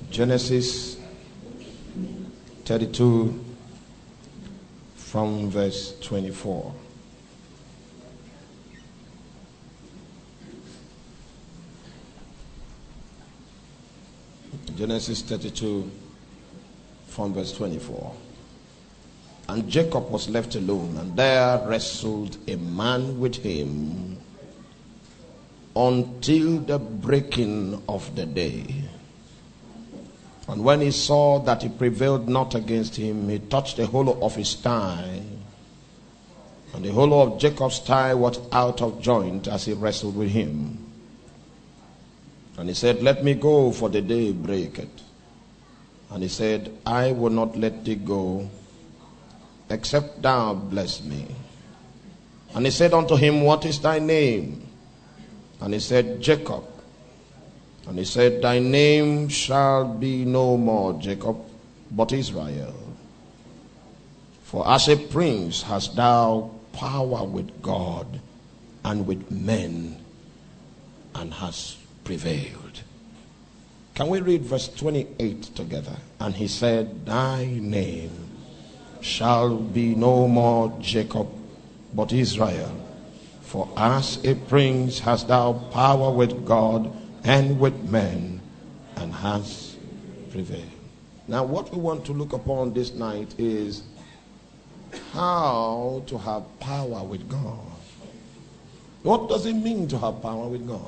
Genesis 32 from verse 24. Genesis 32 from verse 24. And Jacob was left alone, and there wrestled a man with him until the breaking of the day. And when he saw that he prevailed not against him, he touched the hollow of his thigh. And the hollow of Jacob's thigh was out of joint as he wrestled with him. And he said, Let me go, for the day breaketh. And he said, I will not let thee go, except thou bless me. And he said unto him, What is thy name? And he said, Jacob. And he said, Thy name shall be no more Jacob, but Israel. For as a prince hast thou power with God and with men, and hast prevailed. Can we read verse 28 together? And he said, Thy name shall be no more Jacob, but Israel. For as a prince hast thou power with God and with men, and has prevailed. Now what we want to look upon this night is how to have power with God. What does it mean to have power with God?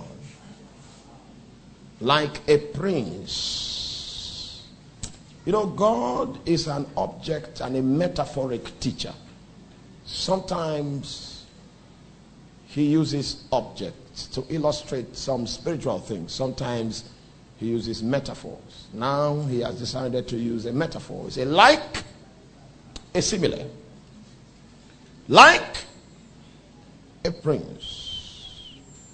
Like a prince. You know, God is an object and a metaphoric teacher. Sometimes he uses objects to illustrate some spiritual things. Sometimes he uses metaphors. Now he has decided to use a metaphor. He said, like a simile. Like a prince,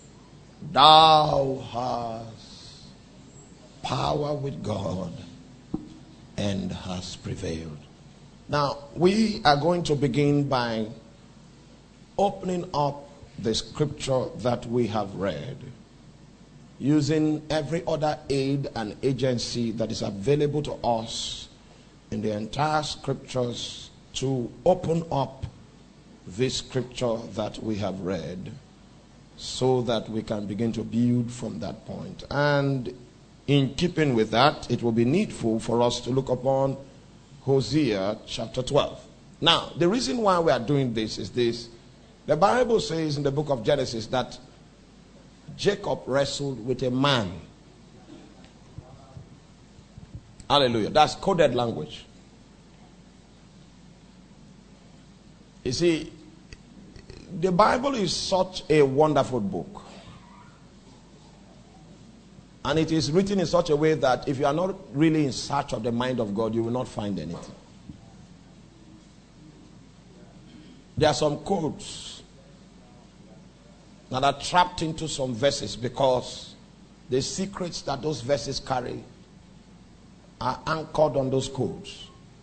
thou hast power with God and hast prevailed. Now we are going to begin by opening up the scripture that we have read, using every other aid and agency that is available to us in the entire scriptures to open up this scripture that we have read, so that we can begin to build from that point. And in keeping with that, it will be needful for us to look upon Hosea chapter 12. Now, the reason why we are doing this is this. The Bible says in the book of Genesis that Jacob wrestled with a man. Hallelujah. That's coded language. You see, the Bible is such a wonderful book. And it is written in such a way that if you are not really in search of the mind of God, you will not find anything. There are some codes that are trapped into some verses because the secrets that those verses carry are anchored on those codes.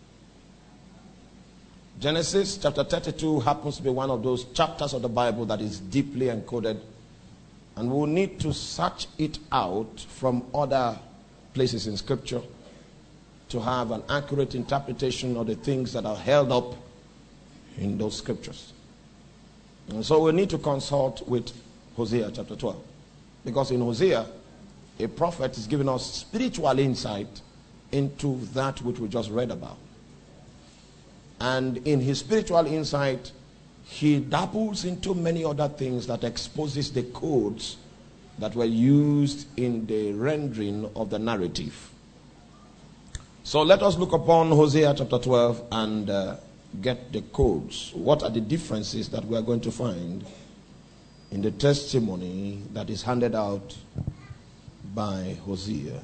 Genesis chapter 32 happens to be one of those chapters of the Bible that is deeply encoded, and we'll need to search it out from other places in scripture to have an accurate interpretation of the things that are held up in those scriptures. And so we need to consult with Hosea chapter 12. Because in Hosea, a prophet is giving us spiritual insight into that which we just read about. And in his spiritual insight, he dabbles into many other things that exposes the codes that were used in the rendering of the narrative. So let us look upon Hosea chapter 12 and get the codes. What are the differences that we are going to find in the testimony that is handed out by Hosea?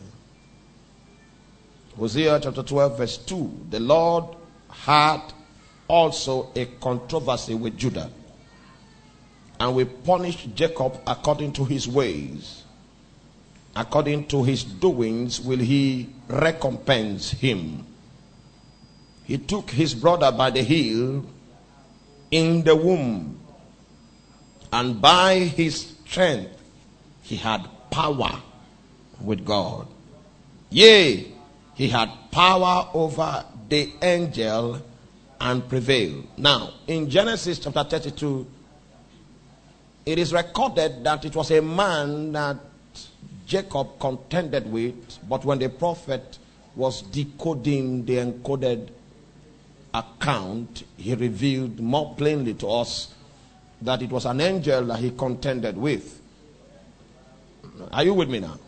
Hosea chapter 12 verse 2. The Lord had also a controversy with Judah, and will punish Jacob according to his ways. According to his doings will he recompense him. He took his brother by the heel in the womb, and by his strength he had power with God. Yea, He had power over the angel and prevailed. Now, in Genesis chapter 32, it is recorded that it was a man that Jacob contended with, but when the prophet was decoding the encoded account, he revealed more plainly to us that it was an angel that he contended with. Are you with me now?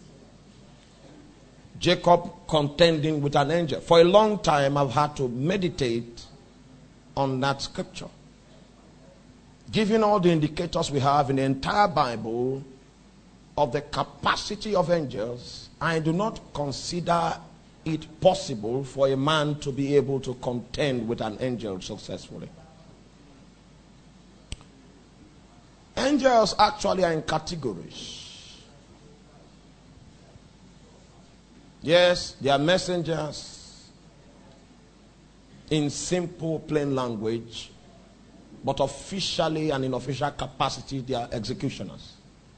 Jacob contending with an angel. For a long time, I've had to meditate on that scripture. Given all the indicators we have in the entire Bible of the capacity of angels, I do not consider it possible for a man to be able to contend with an angel successfully. Angels actually are in categories. Yes, they are messengers in simple, plain language, but officially and in official capacity, they are executioners.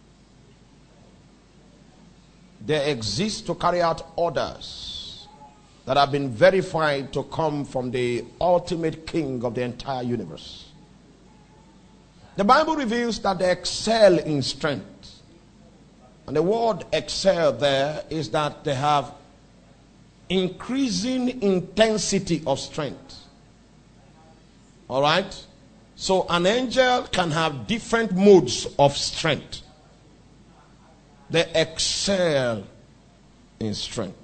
They exist to carry out orders that have been verified to come from the ultimate king of the entire universe. The Bible reveals that they excel in strength. And the word excel there is that they have increasing intensity of strength. All right? So an angel can have different modes of strength. They excel in strength.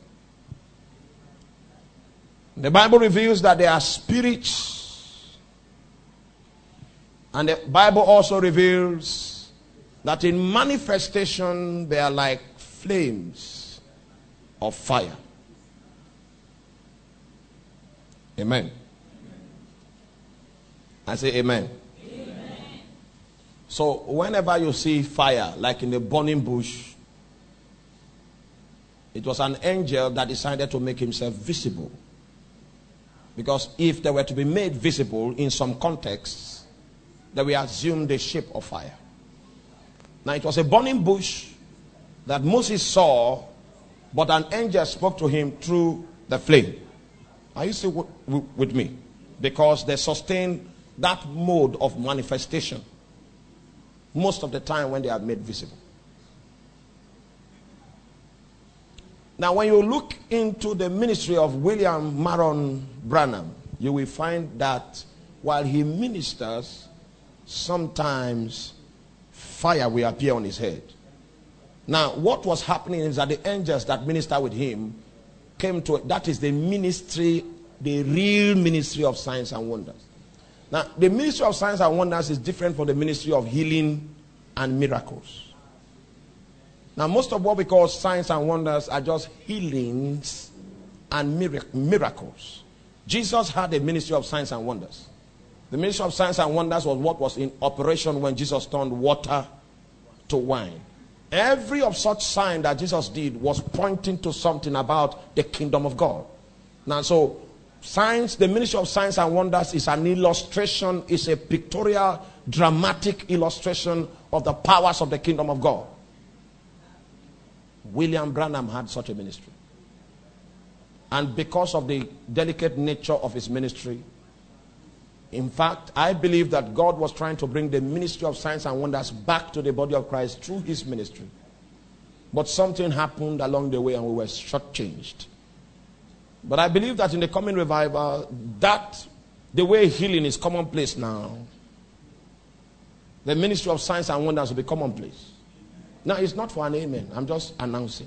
The Bible reveals that they are spirits. And the Bible also reveals that in manifestation they are like flames of fire. Amen. I say amen. Amen. So whenever you see fire, like in a burning bush, it was an angel that decided to make himself visible. Because if they were to be made visible in some contexts, they will assume the shape of fire. Now it was a burning bush that Moses saw, but an angel spoke to him through the flame. Are you still with me? Because they sustain that mode of manifestation most of the time when they are made visible. Now when you look into the ministry of William Marion Branham, you will find that while he ministers, sometimes fire will appear on his head. Now, what was happening is that the angels that minister with him came to, that is the ministry, the real ministry of signs and wonders. Now, the ministry of signs and wonders is different from the ministry of healing and miracles. Now, most of what we call signs and wonders are just healings and miracles. Jesus had a ministry of signs and wonders. The ministry of signs and wonders was what was in operation when Jesus turned water to wine. Every of such sign that Jesus did was pointing to something about the kingdom of God. Now, so signs, the ministry of signs and wonders is an illustration, is a pictorial, dramatic illustration of the powers of the kingdom of God. William Branham had such a ministry. And because of the delicate nature of his ministry, in fact, I believe that God was trying to bring the ministry of signs and wonders back to the body of Christ through his ministry. But something happened along the way and we were shortchanged. But I believe that in the coming revival, that the way healing is commonplace now, the ministry of signs and wonders will be commonplace. Now, it's not for an amen. I'm just announcing.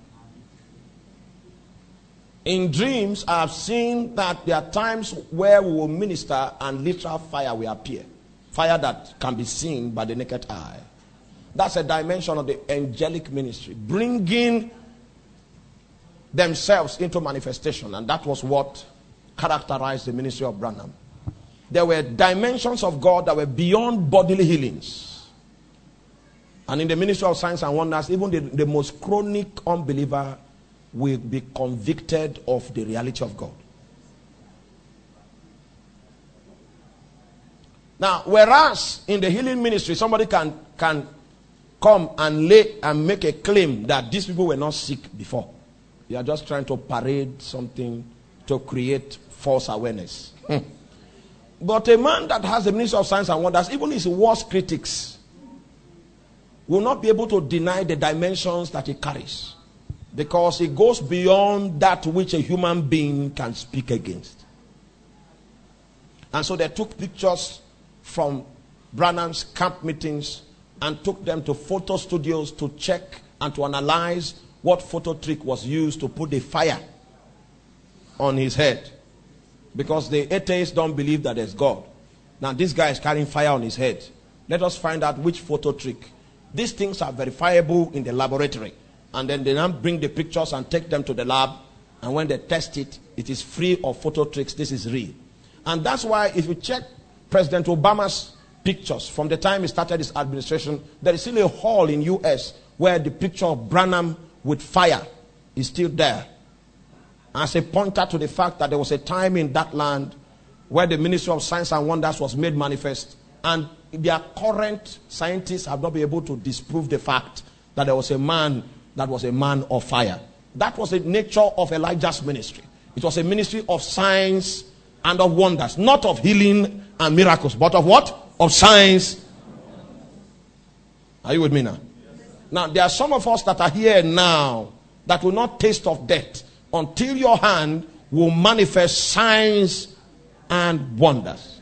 In dreams, I have seen that there are times where we will minister and literal fire will appear. Fire that can be seen by the naked eye. That's a dimension of the angelic ministry, bringing themselves into manifestation. And that was what characterized the ministry of Branham. There were dimensions of God that were beyond bodily healings. And in the ministry of signs and wonders, even the most chronic unbeliever will be convicted of the reality of God. Now, whereas in the healing ministry, somebody can come and lay and make a claim that these people were not sick before. You are just trying to parade something to create false awareness. But a man that has the ministry of signs and wonders, even his worst critics will not be able to deny the dimensions that he carries, because it goes beyond that which a human being can speak against. And so they took pictures from Branham's camp meetings and took them to photo studios to check and to analyze what photo trick was used to put the fire on his head. Because the atheists don't believe that there's God. Now this guy is carrying fire on his head. Let us find out which photo trick. These things are verifiable in the laboratory. And then they now bring the pictures and take them to the lab. And when they test it, it is free of photo tricks. This is real. And that's why if you check President Obama's pictures from the time he started his administration, there is still a hall in US where the picture of Branham with fire is still there, as a pointer to the fact that there was a time in that land where the ministry of signs and wonders was made manifest, and their current scientists have not been able to disprove the fact that there was a man that was a man of fire. That was the nature of Elijah's ministry. It was a ministry of signs and of wonders, not of healing and miracles, but of what? Of signs. Are you with me now? Now, there are some of us that are here now that will not taste of death until your hand will manifest signs and wonders.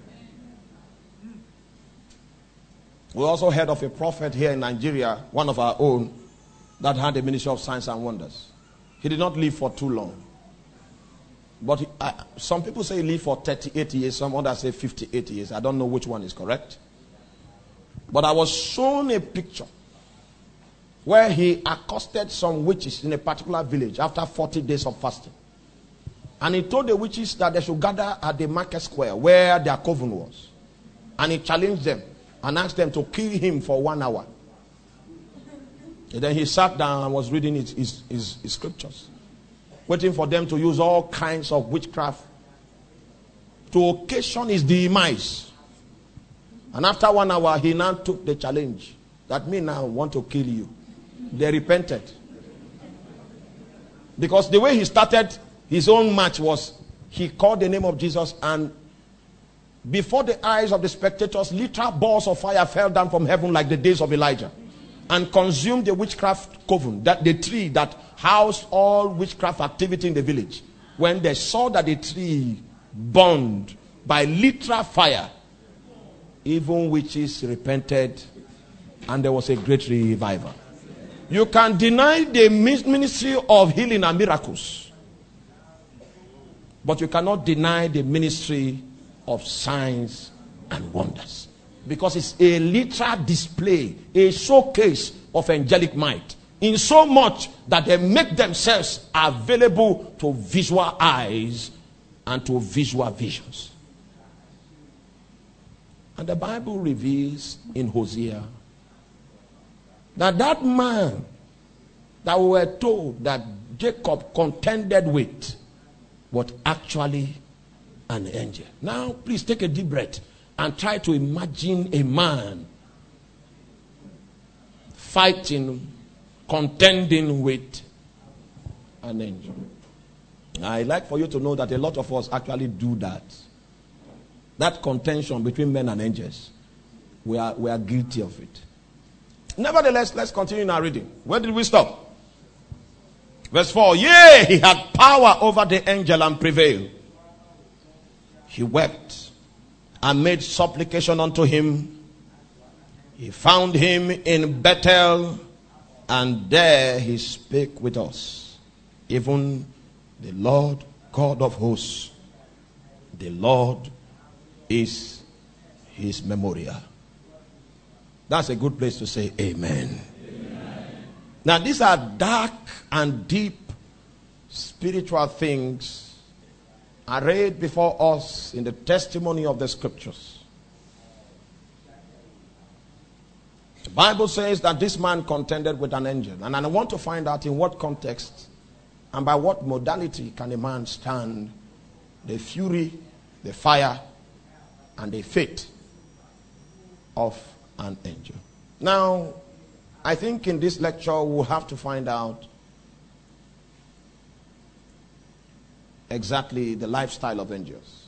We also heard of a prophet here in Nigeria, one of our own, that had a ministry of signs and wonders. He did not live for too long. But some people say he lived for 38 years, some others say 58 years. I don't know which one is correct. But I was shown a picture where he accosted some witches in a particular village after 40 days of fasting. And he told the witches that they should gather at the market square where their coven was. And he challenged them and asked them to kill him for 1 hour. And then he sat down and was reading his scriptures, waiting for them to use all kinds of witchcraft to occasion his demise. And after 1 hour, he now took the challenge that me now want to kill you. They repented. Because the way he started his own match was, he called the name of Jesus, and before the eyes of the spectators, literal balls of fire fell down from heaven like the days of Elijah and consumed the witchcraft coven, that the tree that housed all witchcraft activity in the village. When they saw that the tree burned by literal fire, even witches repented, and there was a great revival. You can deny the ministry of healing and miracles, but you cannot deny the ministry of signs and wonders, because it's a literal display, a showcase of angelic might, in so much that they make themselves available to visual eyes and to visual visions. And the Bible reveals in Hosea that man that we were told that Jacob contended with was actually an angel. Now, please take a deep breath and try to imagine a man fighting, contending with an angel. I'd like for you to know that a lot of us actually do that. That contention between men and angels, we are guilty of it. Nevertheless, let's continue in our reading. Where did we stop? Verse 4. Yea, he had power over the angel and prevailed. He wept and made supplication unto him. He found him in Bethel, and there he spake with us. Even the Lord God of hosts, the Lord is his memorial. That's a good place to say amen. Amen. Now, these are dark and deep spiritual things arrayed before us in the testimony of the scriptures. The Bible says that this man contended with an angel. And I want to find out in what context and by what modality can a man stand the fury, the fire, and the fate of an angel. Now, I think in this lecture we'll have to find out exactly the lifestyle of angels.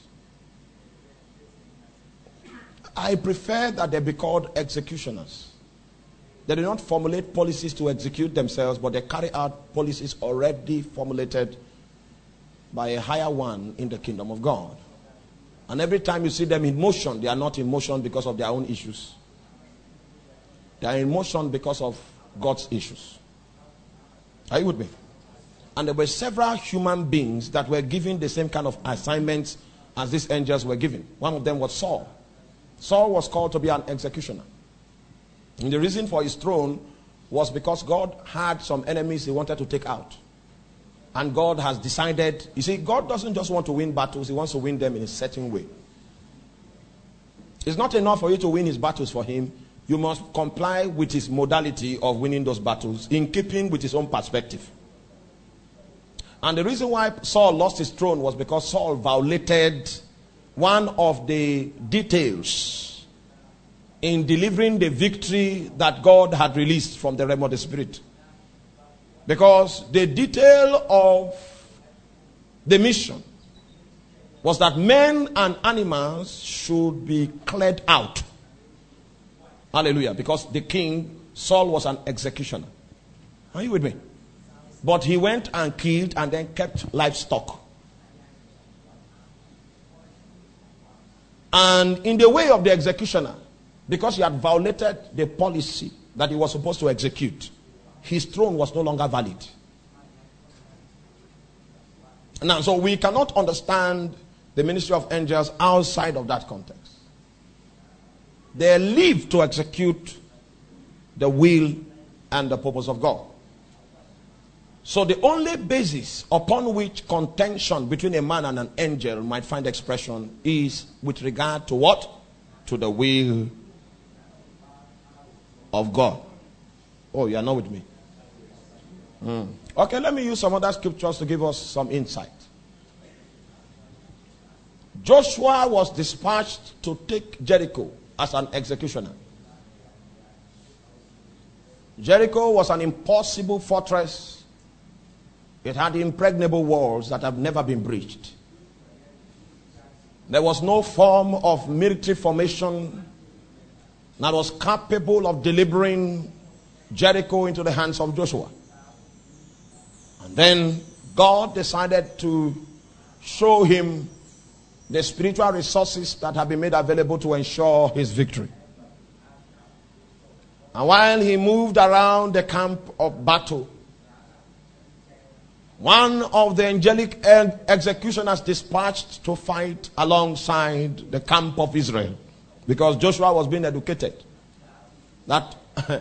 I prefer that they be called executioners. They do not formulate policies to execute themselves, but they carry out policies already formulated by a higher one in the kingdom of God. And every time you see them in motion, they are not in motion because of their own issues. They are in motion because of God's issues. Are you with me? And there were several human beings that were given the same kind of assignments as these angels were given. One of them was Saul. Saul was called to be an executioner. And the reason for his throne was because God had some enemies he wanted to take out. And God has decided, you see, God doesn't just want to win battles, he wants to win them in a certain way. It's not enough for you to win his battles for him. You must comply with his modality of winning those battles in keeping with his own perspective. And the reason why Saul lost his throne was because Saul violated one of the details in delivering the victory that God had released from the realm of the spirit. Because the detail of the mission was that men and animals should be cleared out. Hallelujah. Because the king, Saul, was an executioner. Are you with me? But he went and killed and then kept livestock. And in the way of the executioner, because he had violated the policy that he was supposed to execute, his throne was no longer valid. Now, so we cannot understand the ministry of angels outside of that context. They live to execute the will and the purpose of God. So the only basis upon which contention between a man and an angel might find expression is with regard to what? To the will of God. Oh, you are not with me? Okay, let me use some other scriptures to give us some insight. Joshua was dispatched to take Jericho as an executioner. Jericho was an impossible fortress. It had impregnable walls that have never been breached. There was no form of military formation that was capable of delivering Jericho into the hands of Joshua. And then God decided to show him the spiritual resources that have been made available to ensure his victory. And while he moved around the camp of battle, one of the angelic executioners dispatched to fight alongside the camp of Israel, because Joshua was being educated that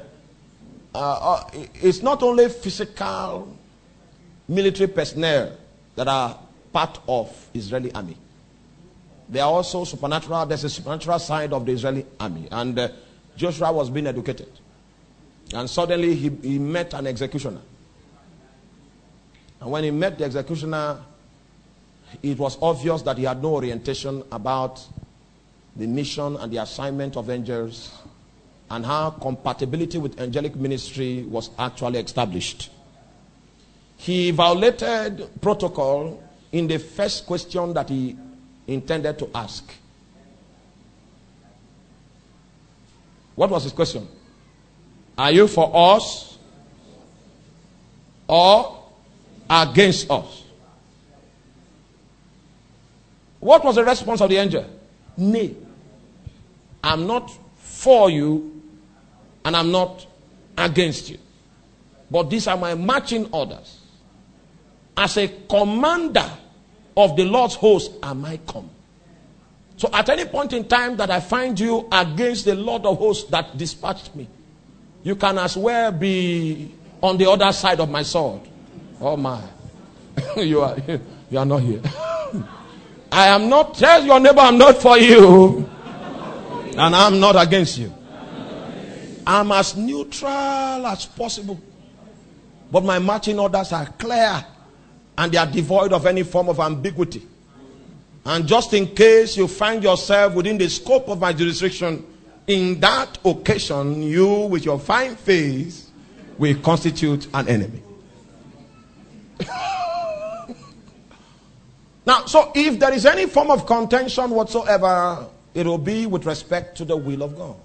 it's not only physical military personnel that are part of Israeli army. They are also supernatural. There's a supernatural side of the Israeli army. And Joshua was being educated. And suddenly he met an executioner. And when he met the executioner, it was obvious that he had no orientation about the mission and the assignment of angels and how compatibility with angelic ministry was actually established. He violated protocol in the first question that he intended to ask. What was his question? Are you for us or against us? What was the response of the angel? Nay, I'm not for you and I'm not against you. But these are my marching orders. As a commander of the Lord's host am I come. So at any point in time that I find you against the Lord of hosts that dispatched me, you can as well be on the other side of my sword. Oh my. you are not here. I am not, tell your neighbor I'm not for you. And I'm not against you. I'm as neutral as possible. But my marching orders are clear. And they are devoid of any form of ambiguity. And just in case you find yourself within the scope of my jurisdiction, in that occasion, you with your fine face will constitute an enemy. Now, so if there is any form of contention whatsoever, it will be with respect to the will of God.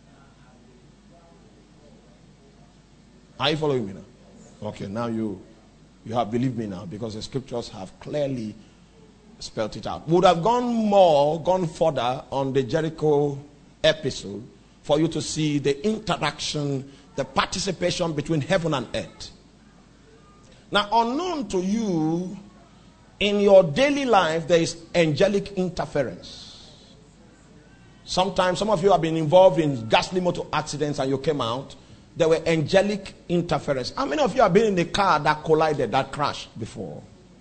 Are you following me now? Okay, now you have believed me now, because the scriptures have clearly spelled it out. Would have gone further on the Jericho episode for you to see the interaction, the participation between heaven and earth. Now, unknown to you, in your daily life, there is angelic interference. Sometimes, some of you have been involved in ghastly motor accidents and you came out. There were angelic interference. How many of you have been in a car that collided, that crashed before?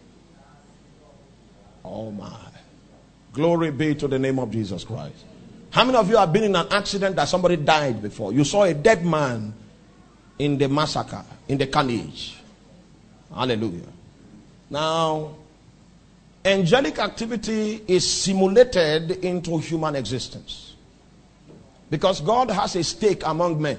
Oh my. Glory be to the name of Jesus Christ. How many of you have been in an accident that somebody died before? You saw a dead man in the massacre, in the carnage. Hallelujah. Now, angelic activity is simulated into human existence. Because God has a stake among men.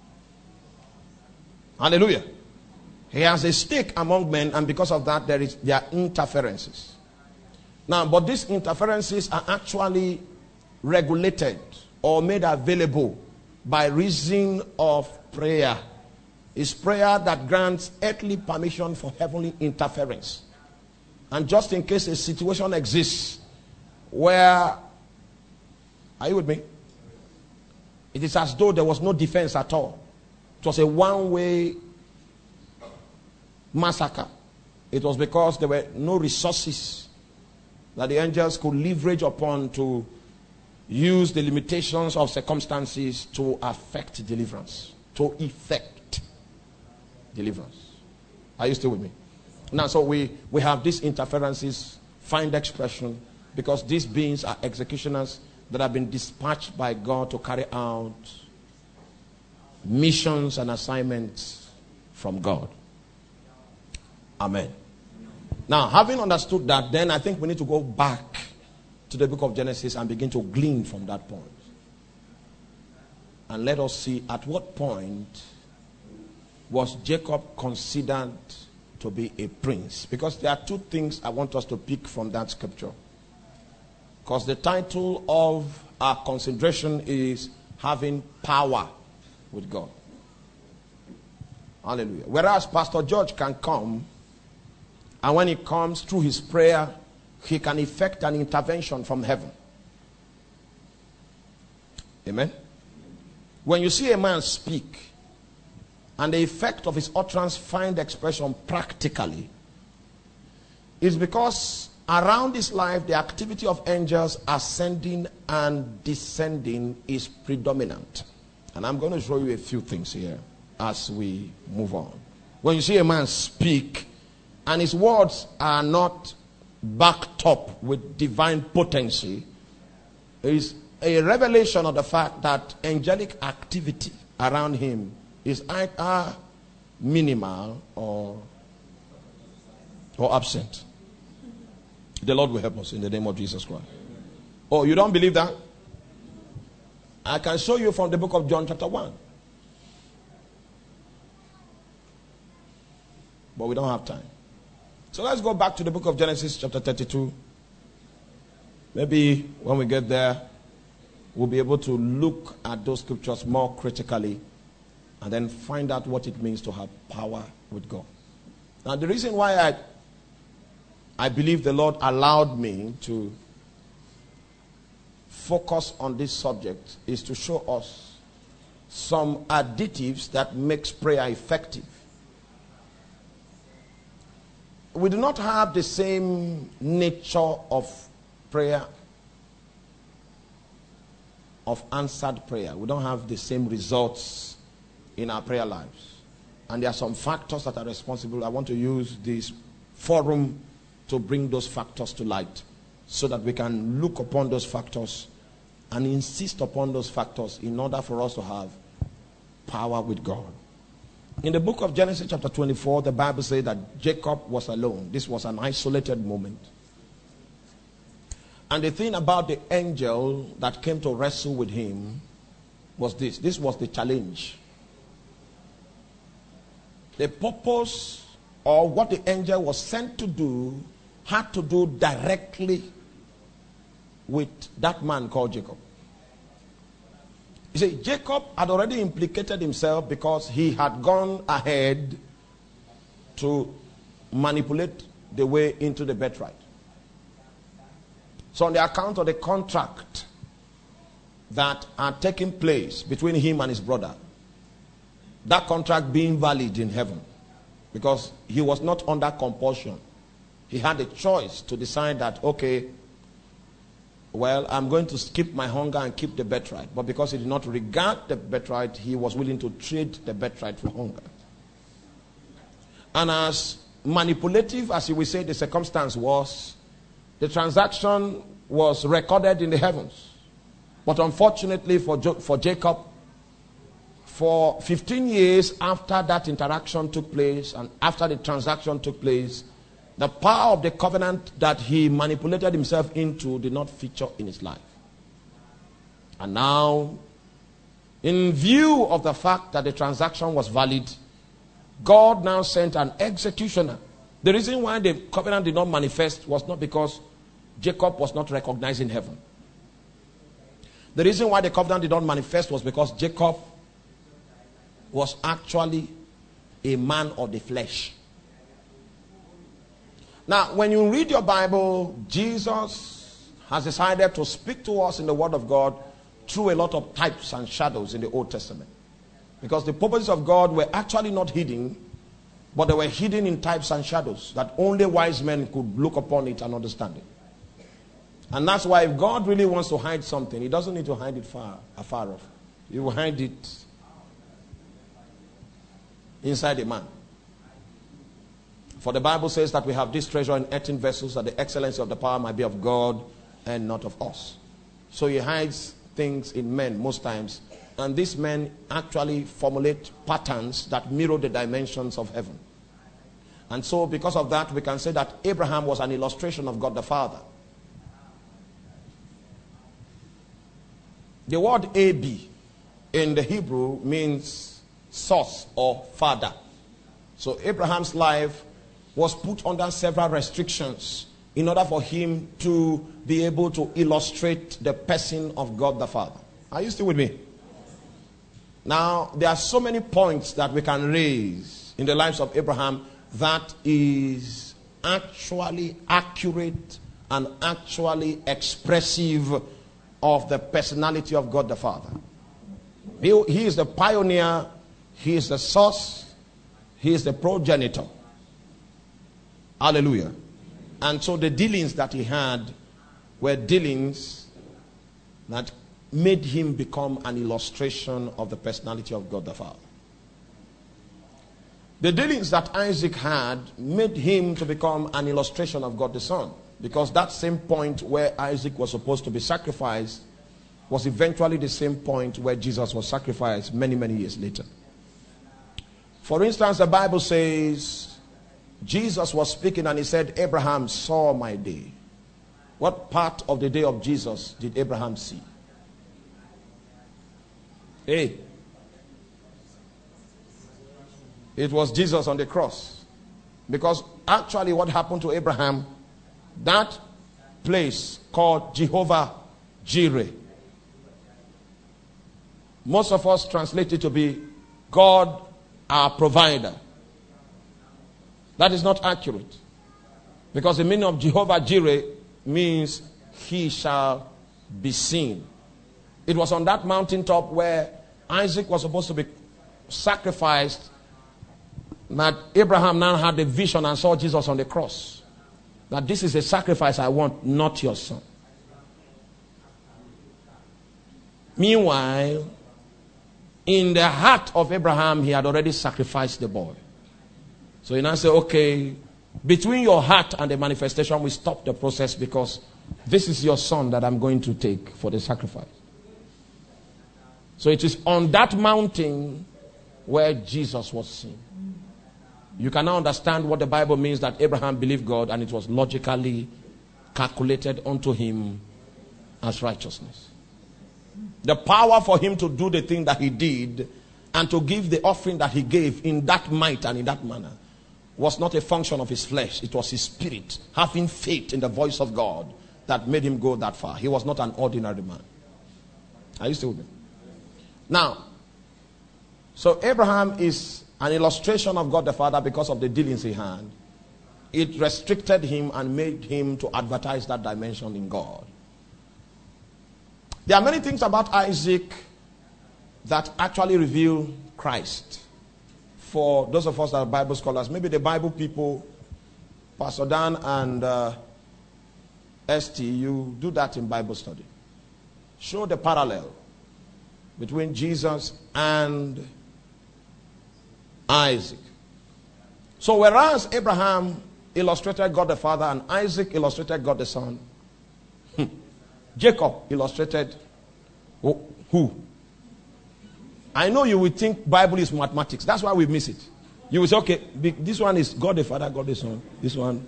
Hallelujah. He has a stake among men, and because of that, there are interferences. Now, but these interferences are actually regulated or made available by reason of prayer. It's prayer that grants earthly permission for heavenly interference. And just in case a situation exists where, are you with me? It is as though there was no defense at all. It was a one-way massacre. It was because there were no resources that the angels could leverage upon to use the limitations of circumstances to affect deliverance, to effect deliverance. Are you still with me? Now, so we have these interferences find expression because these beings are executioners that have been dispatched by God to carry out missions and assignments from God. Amen. Now, having understood that, then I think we need to go back to the book of Genesis and begin to glean from that point. And let us see at what point was Jacob considered to be a prince. Because there are two things I want us to pick from that scripture. Because the title of our consideration is having power with God. Hallelujah. Whereas Pastor George can come, and when he comes through his prayer, he can effect an intervention from heaven. Amen. When you see a man speak, and the effect of his utterance find expression practically, it's because around his life, the activity of angels ascending and descending is predominant. And I'm going to show you a few things here as we move on. When you see a man speak, and his words are not backed up with divine potency, it is a revelation of the fact that angelic activity around him is either minimal or absent. The Lord will help us in the name of Jesus Christ. Oh, you don't believe that? I can show you from the book of John chapter 1. But we don't have time. So let's go back to the book of Genesis chapter 32. Maybe when we get there, we'll be able to look at those scriptures more critically and then find out what it means to have power with God. Now, the reason why I believe the Lord allowed me to focus on this subject is to show us some additives that makes prayer effective. We do not have the same nature of prayer, of answered prayer. We don't have the same results in our prayer lives. And there are some factors that are responsible. I want to use this forum to bring those factors to light so that we can look upon those factors and insist upon those factors in order for us to have power with God. In the book of Genesis chapter 24, the Bible says that Jacob was alone. This was an isolated moment. And the thing about the angel that came to wrestle with him was this. This was the challenge. The purpose or what the angel was sent to do had to do directly with that man called Jacob. You see, Jacob had already implicated himself because he had gone ahead to manipulate the way into the birthright. So on the account of the contract that had taken place between him and his brother, that contract being valid in heaven, because he was not under compulsion. He had a choice to decide that, okay, well, I'm going to skip my hunger and keep the birthright. But because he did not regard the birthright, he was willing to trade the birthright for hunger. And as manipulative as you will say the circumstance was, the transaction was recorded in the heavens. But unfortunately for Jacob, for 15 years after that interaction took place and after the transaction took place, the power of the covenant that he manipulated himself into did not feature in his life. And now, in view of the fact that the transaction was valid, God now sent an executioner. The reason why the covenant did not manifest was not because Jacob was not recognized in heaven. The reason why the covenant did not manifest was because Jacob was actually a man of the flesh. Now, when you read your Bible, Jesus has decided to speak to us in the Word of God through a lot of types and shadows in the Old Testament. Because the purposes of God were actually not hidden, but they were hidden in types and shadows that only wise men could look upon it and understand it. And that's why if God really wants to hide something, he doesn't need to hide it afar off. He will hide it inside a man. For the Bible says that we have this treasure in earthen vessels, that the excellency of the power might be of God and not of us. So he hides things in men most times. And these men actually formulate patterns that mirror the dimensions of heaven. And so because of that, we can say that Abraham was an illustration of God the Father. The word Abi in the Hebrew means source or father. So Abraham's life was put under several restrictions in order for him to be able to illustrate the person of God the Father. Are you still with me? Now, there are so many points that we can raise in the lives of Abraham that is actually accurate and actually expressive of the personality of God the Father. He is the pioneer, he is the source, he is the progenitor. Hallelujah. And so the dealings that he had were dealings that made him become an illustration of the personality of God the Father. The dealings that Isaac had made him to become an illustration of God the Son. Because that same point where Isaac was supposed to be sacrificed was eventually the same point where Jesus was sacrificed many, many years later. For instance, the Bible says Jesus was speaking and he said, Abraham saw my day. What part of the day of Jesus did Abraham see? Hey, it was Jesus on the cross. Because actually what happened to Abraham, that place called Jehovah Jireh, most of us translate it to be God our provider. That is not accurate. Because the meaning of Jehovah Jireh means he shall be seen. It was on that mountaintop where Isaac was supposed to be sacrificed that Abraham now had a vision and saw Jesus on the cross. That this is a sacrifice I want, not your son. Meanwhile, in the heart of Abraham, he had already sacrificed the boy. So he now said, okay, between your heart and the manifestation, we stop the process because this is your son that I'm going to take for the sacrifice. So it is on that mountain where Jesus was seen. You can now understand what the Bible means that Abraham believed God and it was logically calculated unto him as righteousness. The power for him to do the thing that he did and to give the offering that he gave in that might and in that manner was not a function of his flesh. It was his spirit, having faith in the voice of God, that made him go that far. He was not an ordinary man. Are you still with me? Now, so Abraham is an illustration of God the Father because of the dealings he had. It restricted him and made him to advertise that dimension in God. There are many things about Isaac that actually reveal Christ. For those of us that are Bible scholars, maybe the Bible people, Pastor Dan and ST, you do that in Bible study. Show the parallel between Jesus and Isaac. So whereas Abraham illustrated God the Father and Isaac illustrated God the Son, Jacob illustrated who? I know you will think Bible is mathematics. That's why we miss it. You will say, okay, this one is God the Father, God the Son. This one.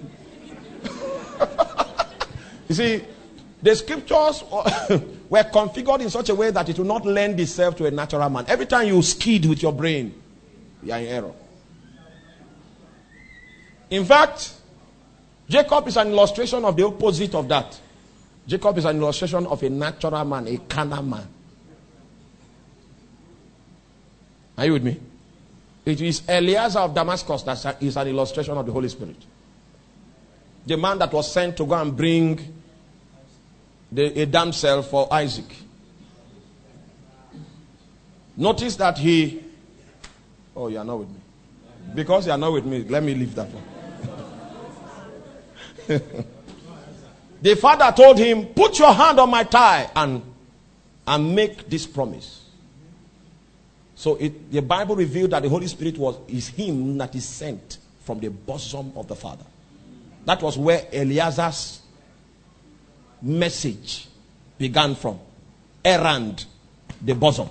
You see, the scriptures were configured in such a way that it will not lend itself to a natural man. Every time you skid with your brain, you are in error. In fact, Jacob is an illustration of the opposite of that. Jacob is an illustration of a natural man, a carnal man. Are you with me? It is Eliezer of Damascus that is an illustration of the Holy Spirit. The man that was sent to go and bring a damsel for Isaac. Notice that he... Oh, you are not with me. Because you are not with me, let me leave that one. The father told him, put your hand on my thigh and make this promise. So the Bible revealed that the Holy Spirit is him that is sent from the bosom of the Father. That was where Eliezer's message began from. Errand, the bosom.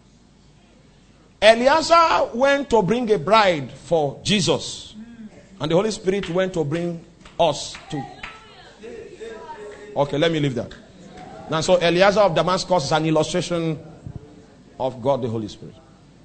Eliezer went to bring a bride for Jesus. And the Holy Spirit went to bring us too. Okay, let me leave that. Now, so Eliezer of Damascus is an illustration of God the Holy Spirit.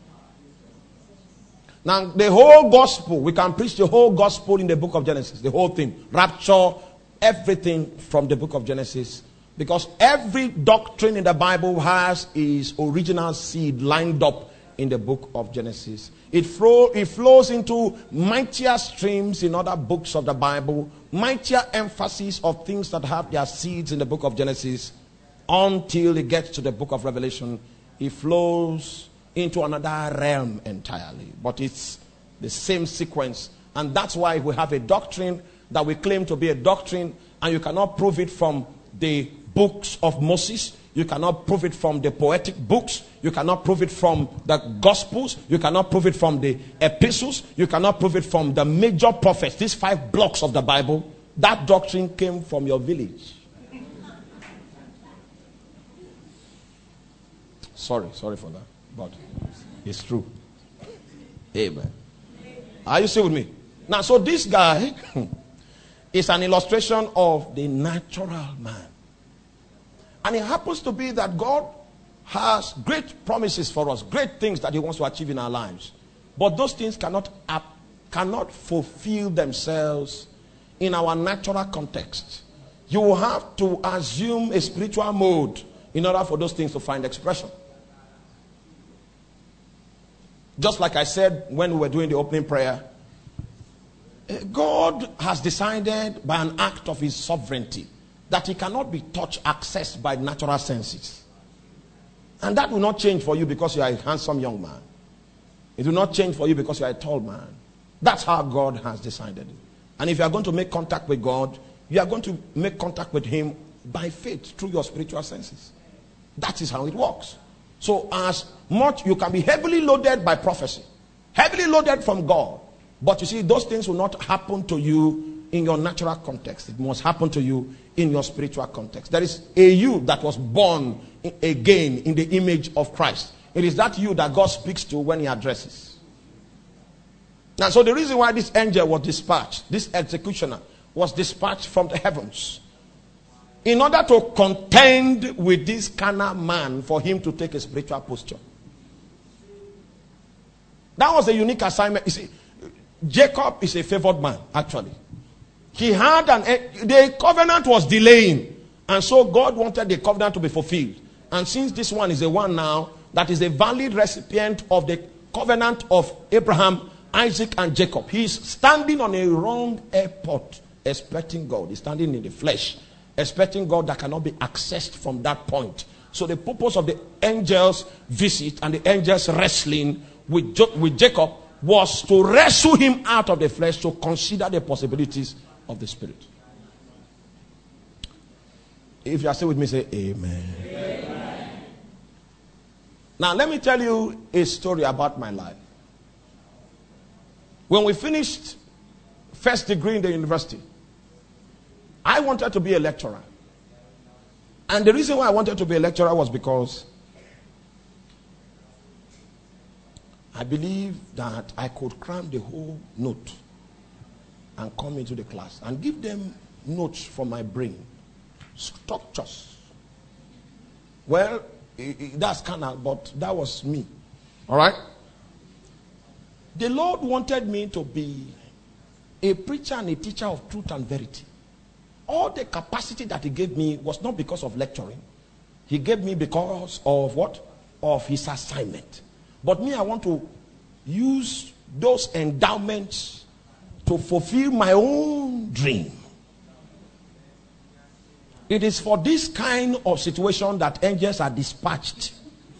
Now, the whole gospel, we can preach the whole gospel in the book of Genesis. The whole thing. Rapture, everything from the book of Genesis. Because every doctrine in the Bible has its original seed lined up in the book of Genesis. It flows into mightier streams in other books of the Bible. Mightier emphasis of things that have their seeds in the book of Genesis. Until it gets to the book of Revelation. It flows into another realm entirely. But it's the same sequence. And that's why we have a doctrine that we claim to be a doctrine, and you cannot prove it from the books of Moses. You cannot prove it from the poetic books. You cannot prove it from the Gospels. You cannot prove it from the epistles. You cannot prove it from the major prophets. These 5 blocks of the Bible. That doctrine came from your village. Sorry for that. But it's true. Amen. Are you still with me? Now, so this guy is an illustration of the natural man. And it happens to be that God has great promises for us, great things that he wants to achieve in our lives. But those things cannot fulfill themselves in our natural context. You will have to assume a spiritual mode in order for those things to find expression. Just like I said when we were doing the opening prayer, God has decided by an act of his sovereignty that he cannot be touched, accessed by natural senses. And that will not change for you because you are a handsome young man. It will not change for you because you are a tall man. That's how God has decided it. And if you are going to make contact with God, you are going to make contact with him by faith through your spiritual senses. That is how it works. So as much you can be heavily loaded by prophecy, heavily loaded from God, but you see, those things will not happen to you in your natural context. It must happen to you in your spiritual context. There is a you that was born again in the image of Christ. It is that you that God speaks to when he addresses. Now, so the reason why this angel was dispatched, this executioner was dispatched from the heavens, in order to contend with this carnal man for him to take a spiritual posture. That was a unique assignment. You see, Jacob is a favored man, actually. He had the covenant was delaying. And so God wanted the covenant to be fulfilled. And since this one is the one now that is a valid recipient of the covenant of Abraham, Isaac, and Jacob, he's standing on a wrong airport expecting God. He's standing in the flesh, expecting God that cannot be accessed from that point. So the purpose of the angels' visit and the angels' wrestling with Jacob was to wrestle him out of the flesh to consider the possibilities of the spirit. If you are still with me, say amen. Amen. Now let me tell you a story about my life. When we finished first degree in the university, I wanted to be a lecturer. And the reason why I wanted to be a lecturer was because I believed that I could cram the whole note and come into the class and give them notes from my brain. Structures. Well, that's kind of, but that was me. All right? The Lord wanted me to be a preacher and a teacher of truth and verity. All the capacity that he gave me was not because of lecturing. He gave me because of what? Of his assignment. But me, I want to use those endowments to fulfill my own dream. It is for this kind of situation that angels are dispatched.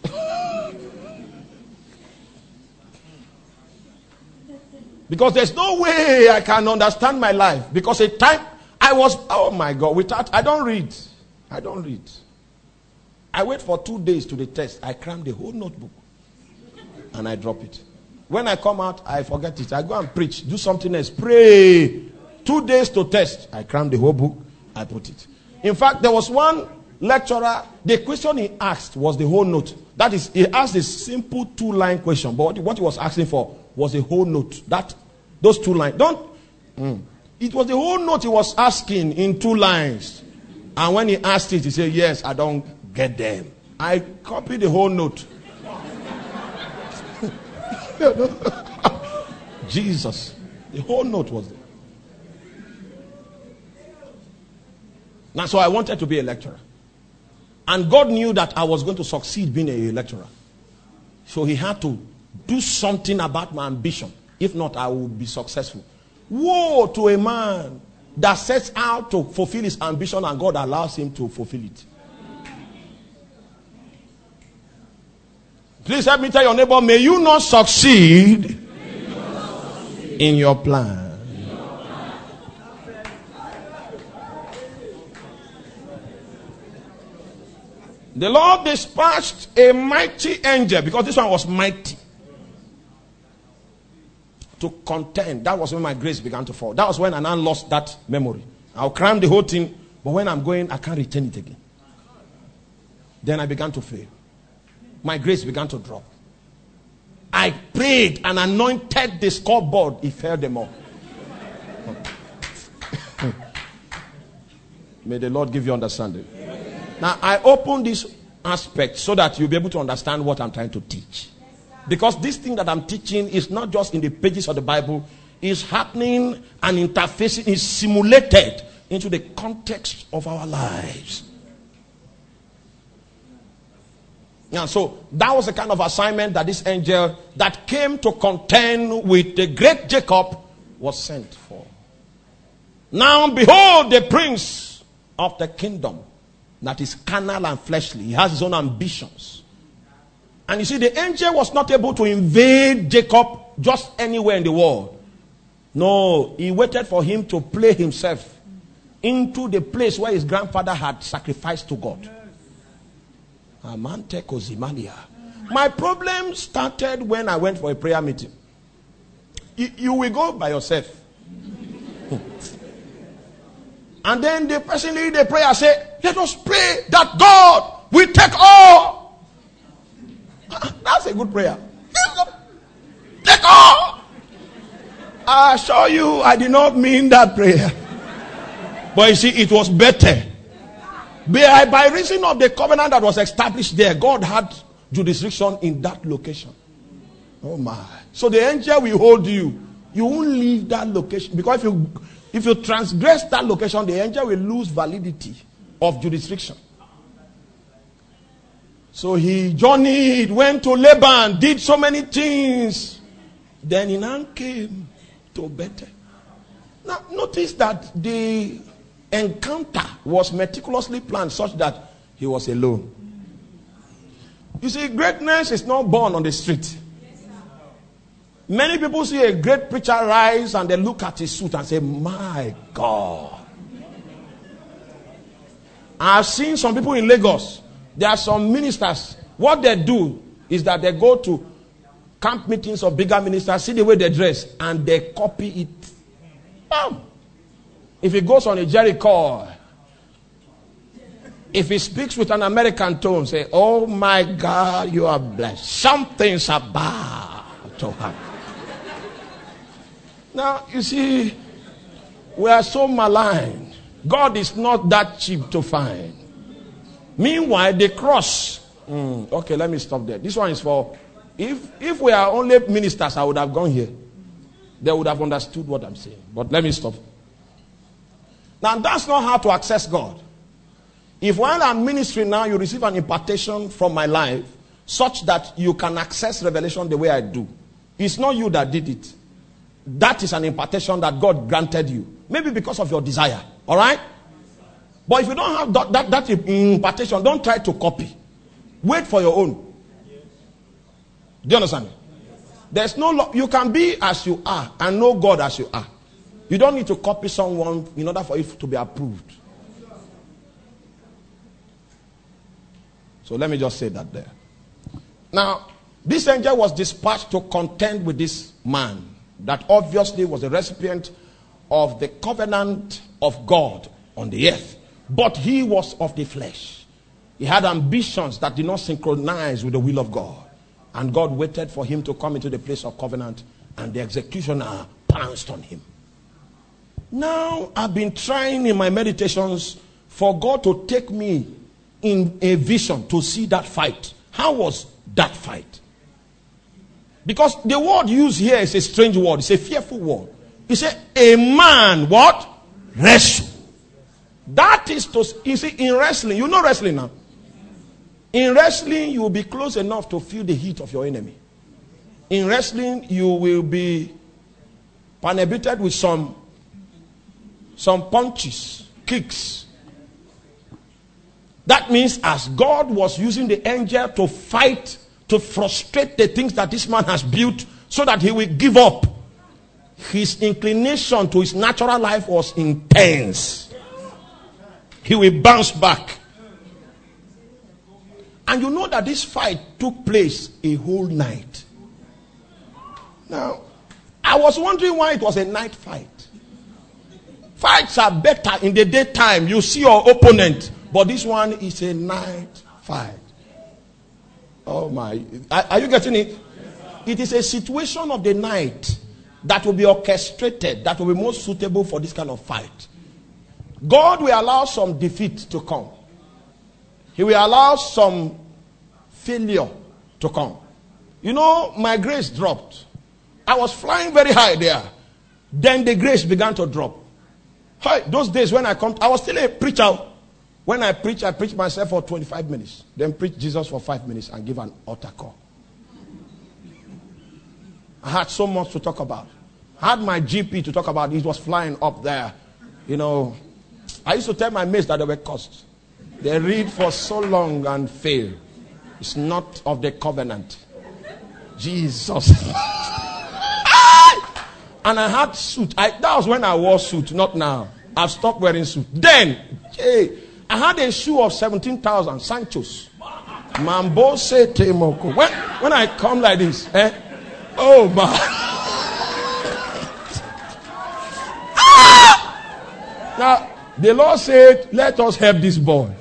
Because there's no way I can understand my life. Because a time I was, oh my God, I don't read. I wait for 2 days to the test. I cram the whole notebook. And I drop it. When I come out, I forget it. I go and preach. Do something else. Pray. 2 days to test. I cram the whole book. I put it. In fact, there was one lecturer. The question he asked was the whole note. That is, he asked a simple 2-line question. But what he was asking for was a whole note. Those 2 lines. It was the whole note he was asking in 2 lines. And when he asked it, he said, yes, I don't get them. I copied the whole note. Jesus. The whole note was there. Now, so I wanted to be a lecturer. And God knew that I was going to succeed being a lecturer. So he had to do something about my ambition. If not, I would be successful. Woe to a man that sets out to fulfill his ambition and God allows him to fulfill it. Please help me tell your neighbor, may you not succeed in your plan. The Lord dispatched a mighty angel, because this one was mighty, to contend. That was when my grace began to fall. That was when I now lost that memory. I'll cram the whole thing, but when I'm going, I can't return it again. Then I began to fail. My grace began to drop. I prayed and anointed the scoreboard. He failed them all. May the Lord give you understanding. Now, I open this aspect so that you'll be able to understand what I'm trying to teach. Because this thing that I'm teaching is not just in the pages of the Bible. It's happening and interfacing, is simulated into the context of our lives. And so that was the kind of assignment that this angel that came to contend with the great Jacob was sent for. Now behold, the prince of the kingdom that is carnal and fleshly. He has his own ambitions. And you see, the angel was not able to invade Jacob just anywhere in the world. No, he waited for him to play himself into the place where his grandfather had sacrificed to God. Amante Kozimalia. My problem started when I went for a prayer meeting. You will go by yourself. And then the person leading the prayer said, let us pray that God will take all. That's a good prayer. Take all. I assure you, I did not mean that prayer. But you see, it was better. By reason of the covenant that was established there, God had jurisdiction in that location. Oh my. So the angel will hold you You won't leave that location. Because if you transgress that location, the angel will lose validity of jurisdiction. So he journeyed, went to Laban, did so many things. Then he now came to Bethel. Now, notice that the encounter was meticulously planned such that he was alone. You see, greatness is not born on the street. Many people see a great preacher rise and they look at his suit and say, my God. I've seen some people in Lagos. There are some ministers. What they do is that they go to camp meetings of bigger ministers, see the way they dress, and they copy it. If he goes on a Jericho, if he speaks with an American tone, say, oh my God, you are blessed. Something's about to happen. Now, you see, we are so maligned. God is not that cheap to find. Meanwhile, the cross. Okay, let me stop there. This one is for, if we are only ministers, I would have gone here. They would have understood what I'm saying. But let me stop. Now, that's not how to access God. If while I'm ministering now, you receive an impartation from my life, such that you can access revelation the way I do, it's not you that did it. That is an impartation that God granted you. Maybe because of your desire. All right? But if you don't have that impartation, don't try to copy. Wait for your own. Do you understand me? There's no you can be as you are and know God as you are. You don't need to copy someone in order for it to be approved. So let me just say that there. Now, this angel was dispatched to contend with this man that obviously was the recipient of the covenant of God on the earth. But he was of the flesh. He had ambitions that did not synchronize with the will of God. And God waited for him to come into the place of covenant, and the executioner pounced on him. Now, I've been trying in my meditations for God to take me in a vision to see that fight. How was that fight? Because the word used here is a strange word. It's a fearful word. He said, a man, what? Wrestle. That is to, you see, in wrestling, you know wrestling now. In wrestling, you will be close enough to feel the heat of your enemy. In wrestling, you will be penetrated with some punches, kicks. That means as God was using the angel to fight, to frustrate the things that this man has built so that he will give up, his inclination to his natural life was intense. He will bounce back. And you know that this fight took place a whole night. Now, I was wondering why it was a night fight. Fights are better in the daytime. You see your opponent. But this one is a night fight. Oh my. Are you getting it? It is a situation of the night that will be orchestrated, that will be most suitable for this kind of fight. God will allow some defeat to come. He will allow some failure to come. You know, my grace dropped. I was flying very high there. Then the grace began to drop. Hey, those days when I was still a preacher. When I preach myself for 25 minutes. Then preach Jesus for 5 minutes and give an altar call. I had so much to talk about. I had my GP to talk about. It was flying up there. You know, I used to tell my mates that they were cursed. They read for so long and fail. It's not of the covenant. Jesus. And I had suit. That was when I wore suit, not now. I've stopped wearing suit. Then, I had a shoe of 17,000 Sanchos. Mambo se temoko. When I come like this, oh my. Now, the Lord said, let us help this boy.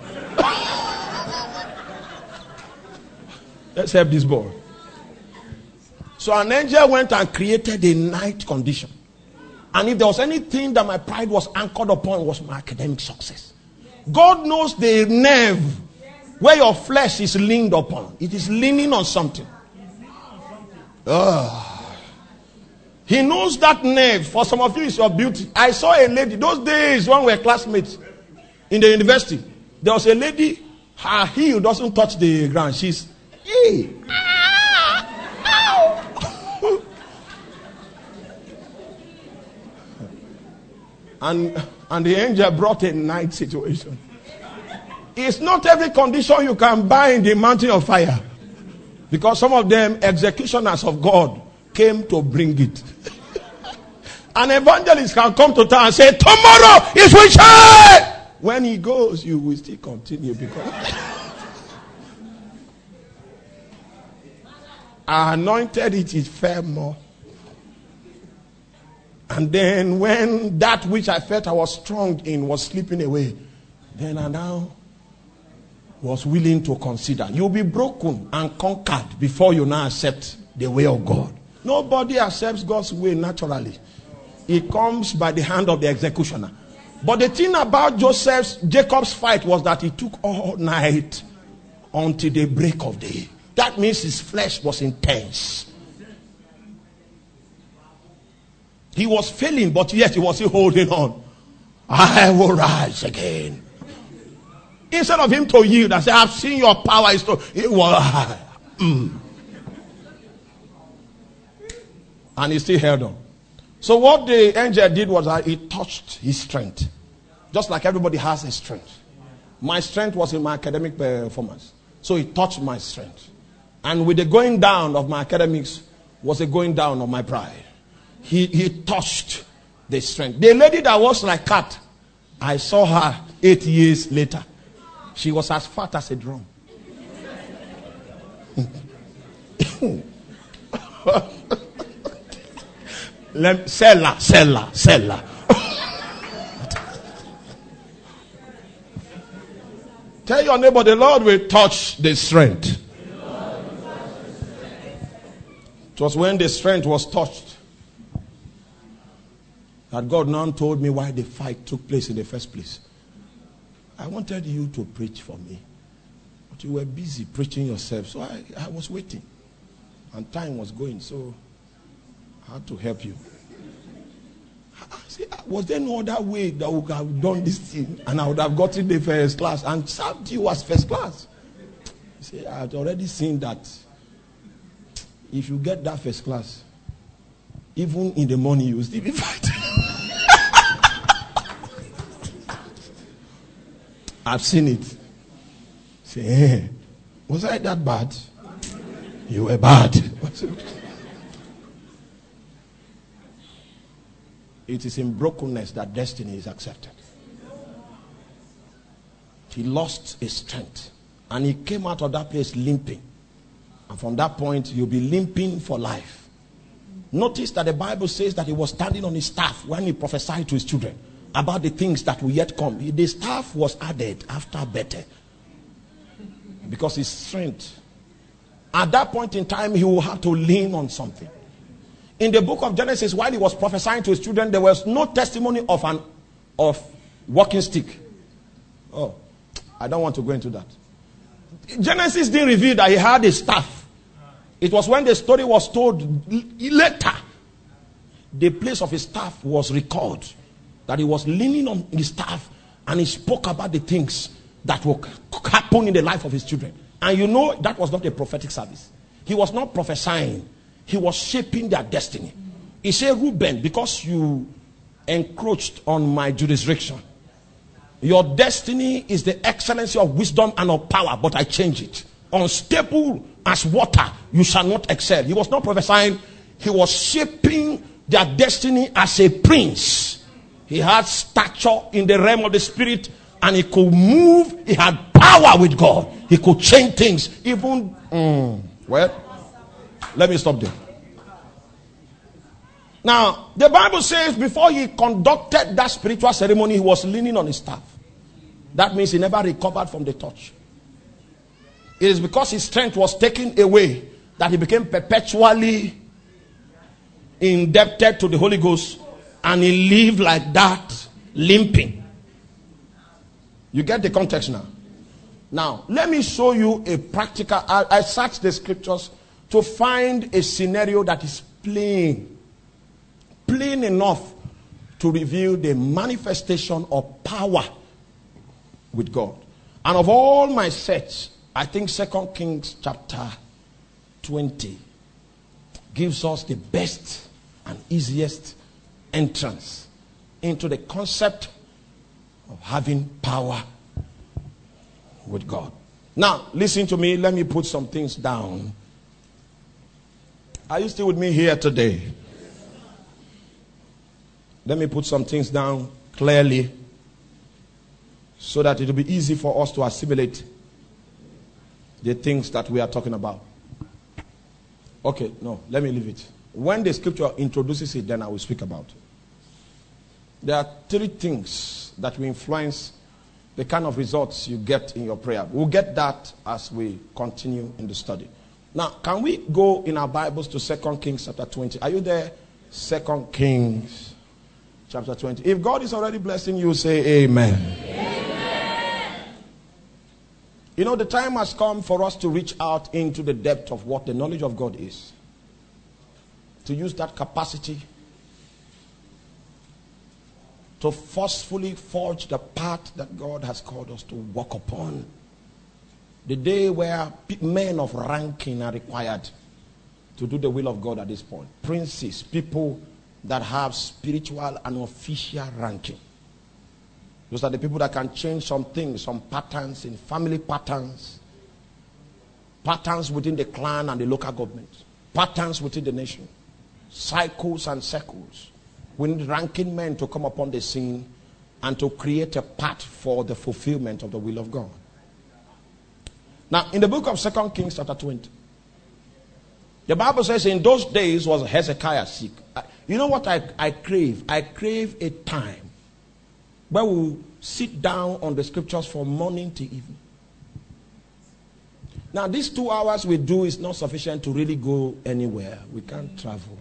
Let's help this boy. So an angel went and created a night condition. And if there was anything that my pride was anchored upon, was my academic success. God knows the nerve where your flesh is leaned upon. It is leaning on something. He knows that nerve. For some of you, it's your beauty. I saw a lady, those days when we were classmates in the university. There was a lady, her heel doesn't touch the ground. She's, hey. And the angel brought a night situation. It's not every condition you can buy in the mountain of fire. Because some of them, executioners of God, came to bring it. An evangelist can come to town and say, tomorrow is which day? When he goes, you will still continue because I anointed it, it fell more. And then when that which I felt I was strong in was slipping away, then I now was willing to consider. You'll be broken and conquered before you now accept the way of God. Nobody accepts God's way naturally. It comes by the hand of the executioner. But the thing about Jacob's fight was that he took all night until the break of day. That means his flesh was intense. He was failing, but yet he was still holding on. I will rise again. Instead of him to yield and say, I've seen your power. And he still held on. So what the angel did was that he touched his strength. Just like everybody has a strength. My strength was in my academic performance. So he touched my strength. And with the going down of my academics was a going down of my pride. He touched the strength. The lady that was like cat, I saw her 8 years later. She was as fat as a drum. Sell her. Tell your neighbor, the Lord will touch the strength. It was when the strength was touched that God now told me why the fight took place in the first place. I wanted you to preach for me, but you were busy preaching yourself, so I was waiting. And time was going, so I had to help you. See, was there no other way that we could have done this thing and I would have gotten the first class and served you as first class? See, I had already seen that if you get that first class, even in the morning you will still be fighting. I've seen it. Say, hey, was I that bad? You were bad. It is in brokenness that destiny is accepted. He lost his strength. And he came out of that place limping. And from that point, you'll be limping for life. Notice that the Bible says that he was standing on his staff when he prophesied to his children about the things that will yet come. The staff was added after Bethel. Because his strength. At that point in time, he will have to lean on something. In the book of Genesis, while he was prophesying to his children, there was no testimony of walking stick. Oh, I don't want to go into that. Genesis didn't reveal that he had a staff. It was when the story was told later, the place of his staff was recalled. That he was leaning on his staff and he spoke about the things that will happen in the life of his children. And you know that was not a prophetic service. He was not prophesying. He was shaping their destiny. He said, Reuben, because you encroached on my jurisdiction, your destiny is the excellency of wisdom and of power, but I change it. Unstable as water, you shall not excel. He was not prophesying. He was shaping their destiny as a prince. He had stature in the realm of the spirit, and he could move. He had power with God. He could change things. Even, let me stop there. Now, the Bible says before he conducted that spiritual ceremony, he was leaning on his staff. That means he never recovered from the touch. It is because his strength was taken away that he became perpetually indebted to the Holy Ghost, and he lived like that, limping. You get the context now? Now, let me show you a practical. I searched the scriptures to find a scenario that is plain plain enough to reveal the manifestation of power with God. And of all my sets, I think 2 Kings chapter 20 gives us the best and easiest entrance into the concept of having power with God. Now, listen to me. Let me put some things down. Are you still with me here today? Let me put some things down clearly so that it will be easy for us to assimilate the things that we are talking about. Okay, no, let me leave it. When the scripture introduces it, then I will speak about it. There are 3 things that will influence the kind of results you get in your prayer. We'll get that as we continue in the study. Now, can we go in our Bibles to 2 Kings chapter 20? Are you there? 2 Kings chapter 20. If God is already blessing you, say amen. Amen. You know, the time has come for us to reach out into the depth of what the knowledge of God is. To use that capacity to forcefully forge the path that God has called us to walk upon. The day where men of ranking are required to do the will of God at this point. Princes, people that have spiritual and official ranking. Those are the people that can change some things, some patterns in family patterns, patterns within the clan and the local government, patterns within the nation, cycles and circles. We need ranking men to come upon the scene and to create a path for the fulfillment of the will of God. Now, in the book of 2 Kings chapter 20, the Bible says in those days was Hezekiah sick. You know what I crave? I crave a time where we'll sit down on the scriptures from morning to evening. Now, these 2 hours we do is not sufficient to really go anywhere. We can't travel.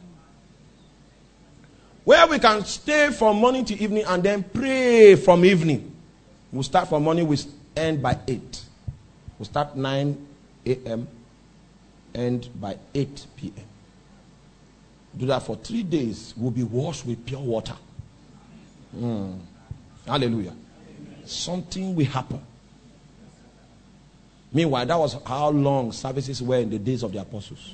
Where we can stay from morning to evening and then pray from evening. We'll start from morning, we end by 8. We'll start 9 a.m., end by 8 p.m. Do that for 3 days. We'll be washed with pure water. Hallelujah. Something will happen. Meanwhile, that was how long services were in the days of the apostles.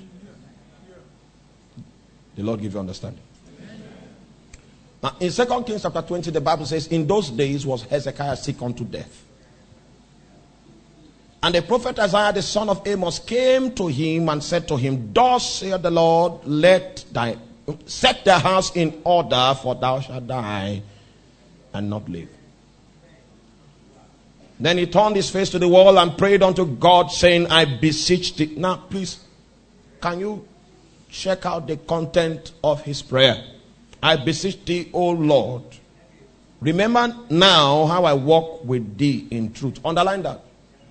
The Lord give you understanding. Now, in 2 Kings chapter 20, the Bible says, in those days was Hezekiah sick unto death. And the prophet Isaiah, the son of Amos, came to him and said to him, thus saith the Lord, set thy house in order, for thou shalt die and not live. Then he turned his face to the wall and prayed unto God, saying, I beseech thee. Now, please, can you check out the content of his prayer? I beseech thee, O Lord, remember now how I walk with thee in truth. Underline that.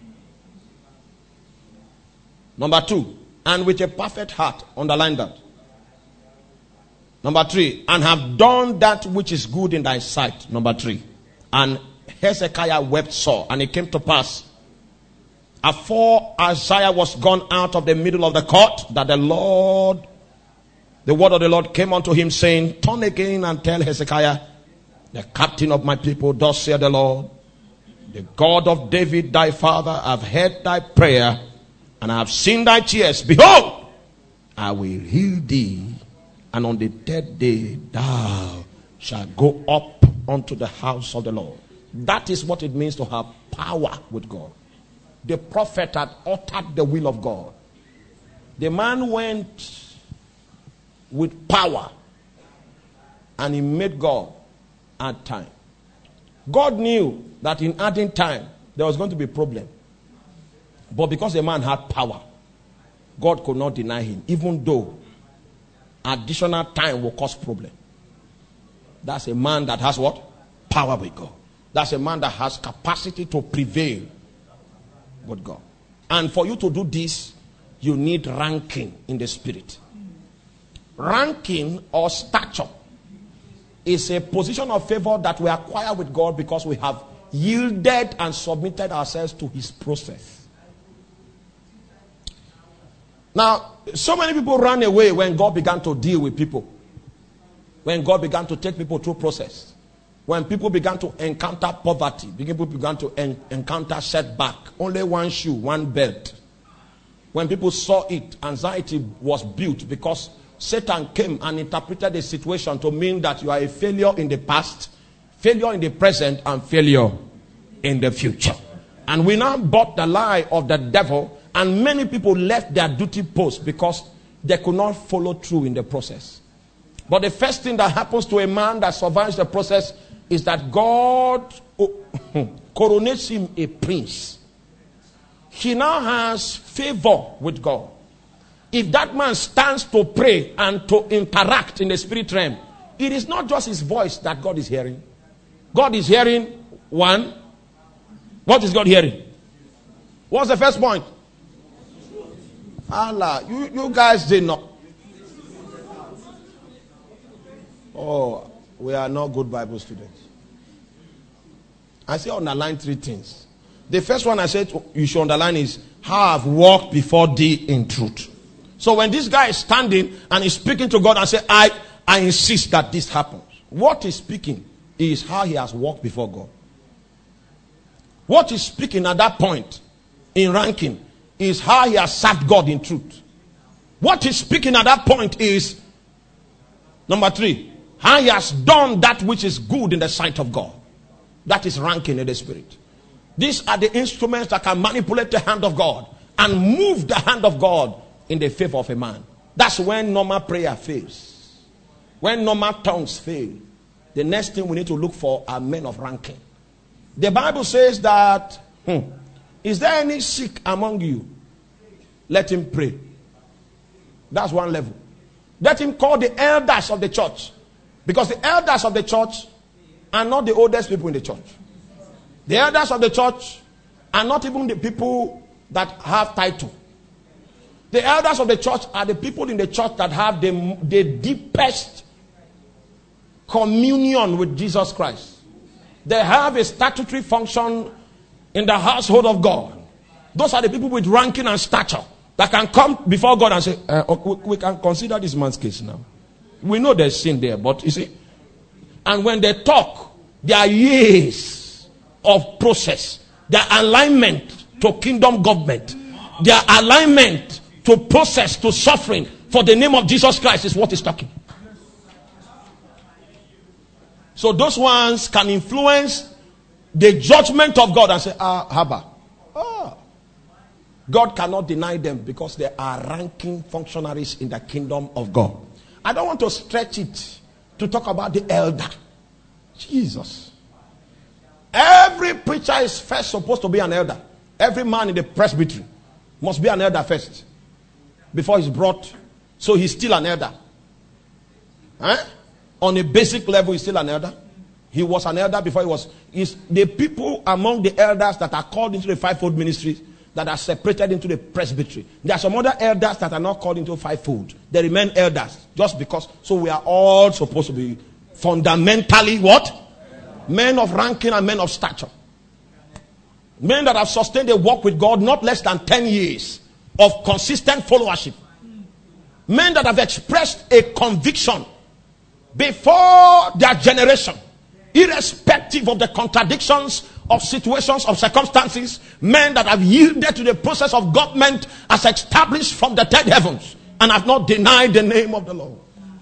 Number 2, and with a perfect heart. Underline that. Number 3, and have done that which is good in thy sight. Number 3, and Hezekiah wept sore, and it came to pass, afore Isaiah was gone out of the middle of the court, that the word of the Lord came unto him, saying, turn again and tell Hezekiah, the captain of my people, thus saith the Lord, the God of David thy father, I have heard thy prayer, and I have seen thy tears. Behold, I will heal thee, and on the 3rd day thou shalt go up unto the house of the Lord. That is what it means to have power with God. The prophet had uttered the will of God. The man went with power, and he made God add time. God knew that in adding time there was going to be a problem, but because the man had power, God could not deny him, even though additional time will cause problem. That's a man that has what? Power with God. That's a man that has capacity to prevail with God. And for you to do this, you need ranking in the spirit. Ranking or stature is a position of favor that we acquire with God because we have yielded and submitted ourselves to his process. Now, so many people ran away when God began to deal with people. When God began to take people through process. When people began to encounter poverty, people began to encounter setback. Only one shoe, one belt. When people saw it, anxiety was built because Satan came and interpreted the situation to mean that you are a failure in the past, failure in the present, and failure in the future. And we now bought the lie of the devil, and many people left their duty post because they could not follow through in the process. But the first thing that happens to a man that survives the process is that God coronates him a prince. He now has favor with God. If that man stands to pray and to interact in the spirit realm, it is not just his voice that God is hearing. God is hearing one. What is God hearing? What's the first point? Allah, you guys did not. Oh, we are not good Bible students. I say underline 3 things. The first one I said you should underline is how I've walked before thee in truth. So when this guy is standing and he's speaking to God and say, I insist that this happens. What he's speaking is how he has walked before God. What he's speaking at that point in ranking is how he has served God in truth. What he's speaking at that point is, number 3, how he has done that which is good in the sight of God. That is ranking in the spirit. These are the instruments that can manipulate the hand of God and move the hand of God in the favor of a man. That's when normal prayer fails. When normal tongues fail, the next thing we need to look for are men of ranking. The Bible says that, is there any sick among you? Let him pray. That's one level. Let him call the elders of the church. Because the elders of the church are not the oldest people in the church. The elders of the church are not even the people that have title. The elders of the church are the people in the church that have the deepest communion with Jesus Christ. They have a statutory function in the household of God. Those are the people with ranking and stature that can come before God and say, we can consider this man's case now. We know there's sin there, but you see, and when they talk, their years of process, their alignment to kingdom government, their alignment to process, to suffering for the name of Jesus Christ is what is talking. So those ones can influence the judgment of God and say, Haba. God cannot deny them because they are ranking functionaries in the kingdom of God. I don't want to stretch it to talk about the elder. Jesus. Every preacher is first supposed to be an elder. Every man in the presbytery must be an elder first before he's brought. So he's still an elder. On a basic level, he's still an elder. He was an elder before he was. The people among the elders that are called into the fivefold ministry that are separated into the presbytery. There are some other elders that are not called into fivefold. They remain elders just because. So we are all supposed to be fundamentally what? Men of ranking and men of stature. Men that have sustained a walk with God not less than 10 years of consistent followership. Men that have expressed a conviction before their generation, irrespective of the contradictions of situations, of circumstances. Men that have yielded to the process of government as established from the third heavens and have not denied the name of the Lord.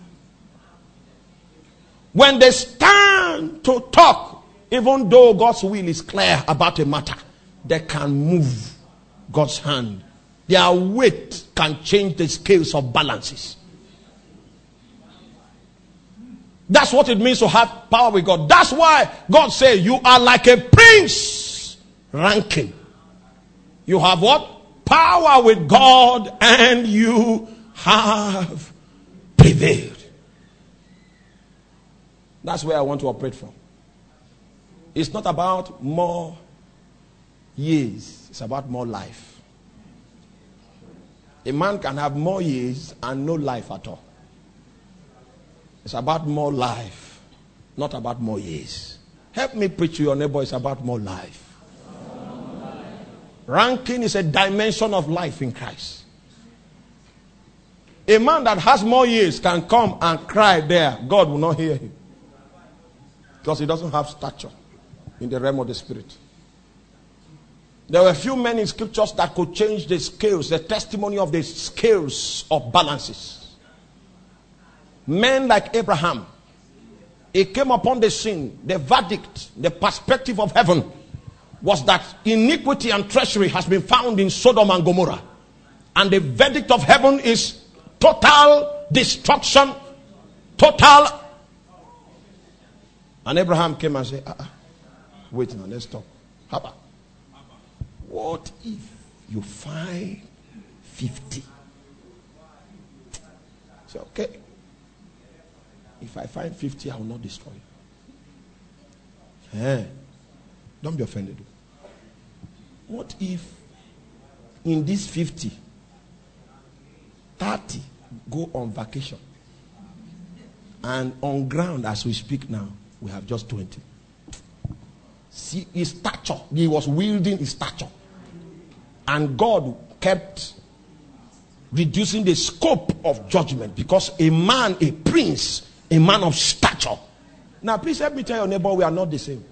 When they stand to talk, even though God's will is clear about a matter, they can move God's hand. Their weight can change the scales of balances. That's what it means to have power with God. That's why God said you are like a prince ranking. You have what? Power with God, and you have prevailed. That's where I want to operate from. It's not about more years. It's about more life. A man can have more years and no life at all. It's about more life, not about more years. Help me preach to your neighbor. It's about more life. Ranking is a dimension of life in Christ. A man that has more years can come and cry there. God will not hear him. Because he doesn't have stature in the realm of the spirit. There were a few men in scriptures that could change the scales, the testimony of the scales of balances. Men like Abraham. He came upon the scene. The verdict, the perspective of heaven was that iniquity and treachery has been found in Sodom and Gomorrah. And the verdict of heaven is total destruction. Total. And Abraham came and said, wait now, let's talk. Haba. What if you find 50? Say, okay. If I find 50, I will not destroy you. Don't be offended. What if in this 50, 30 go on vacation? And on ground as we speak now, we have just 20. See his stature. He was wielding his stature. And God kept reducing the scope of judgment because a man, a prince, a man of stature. Now please help me tell your neighbor we are not the same.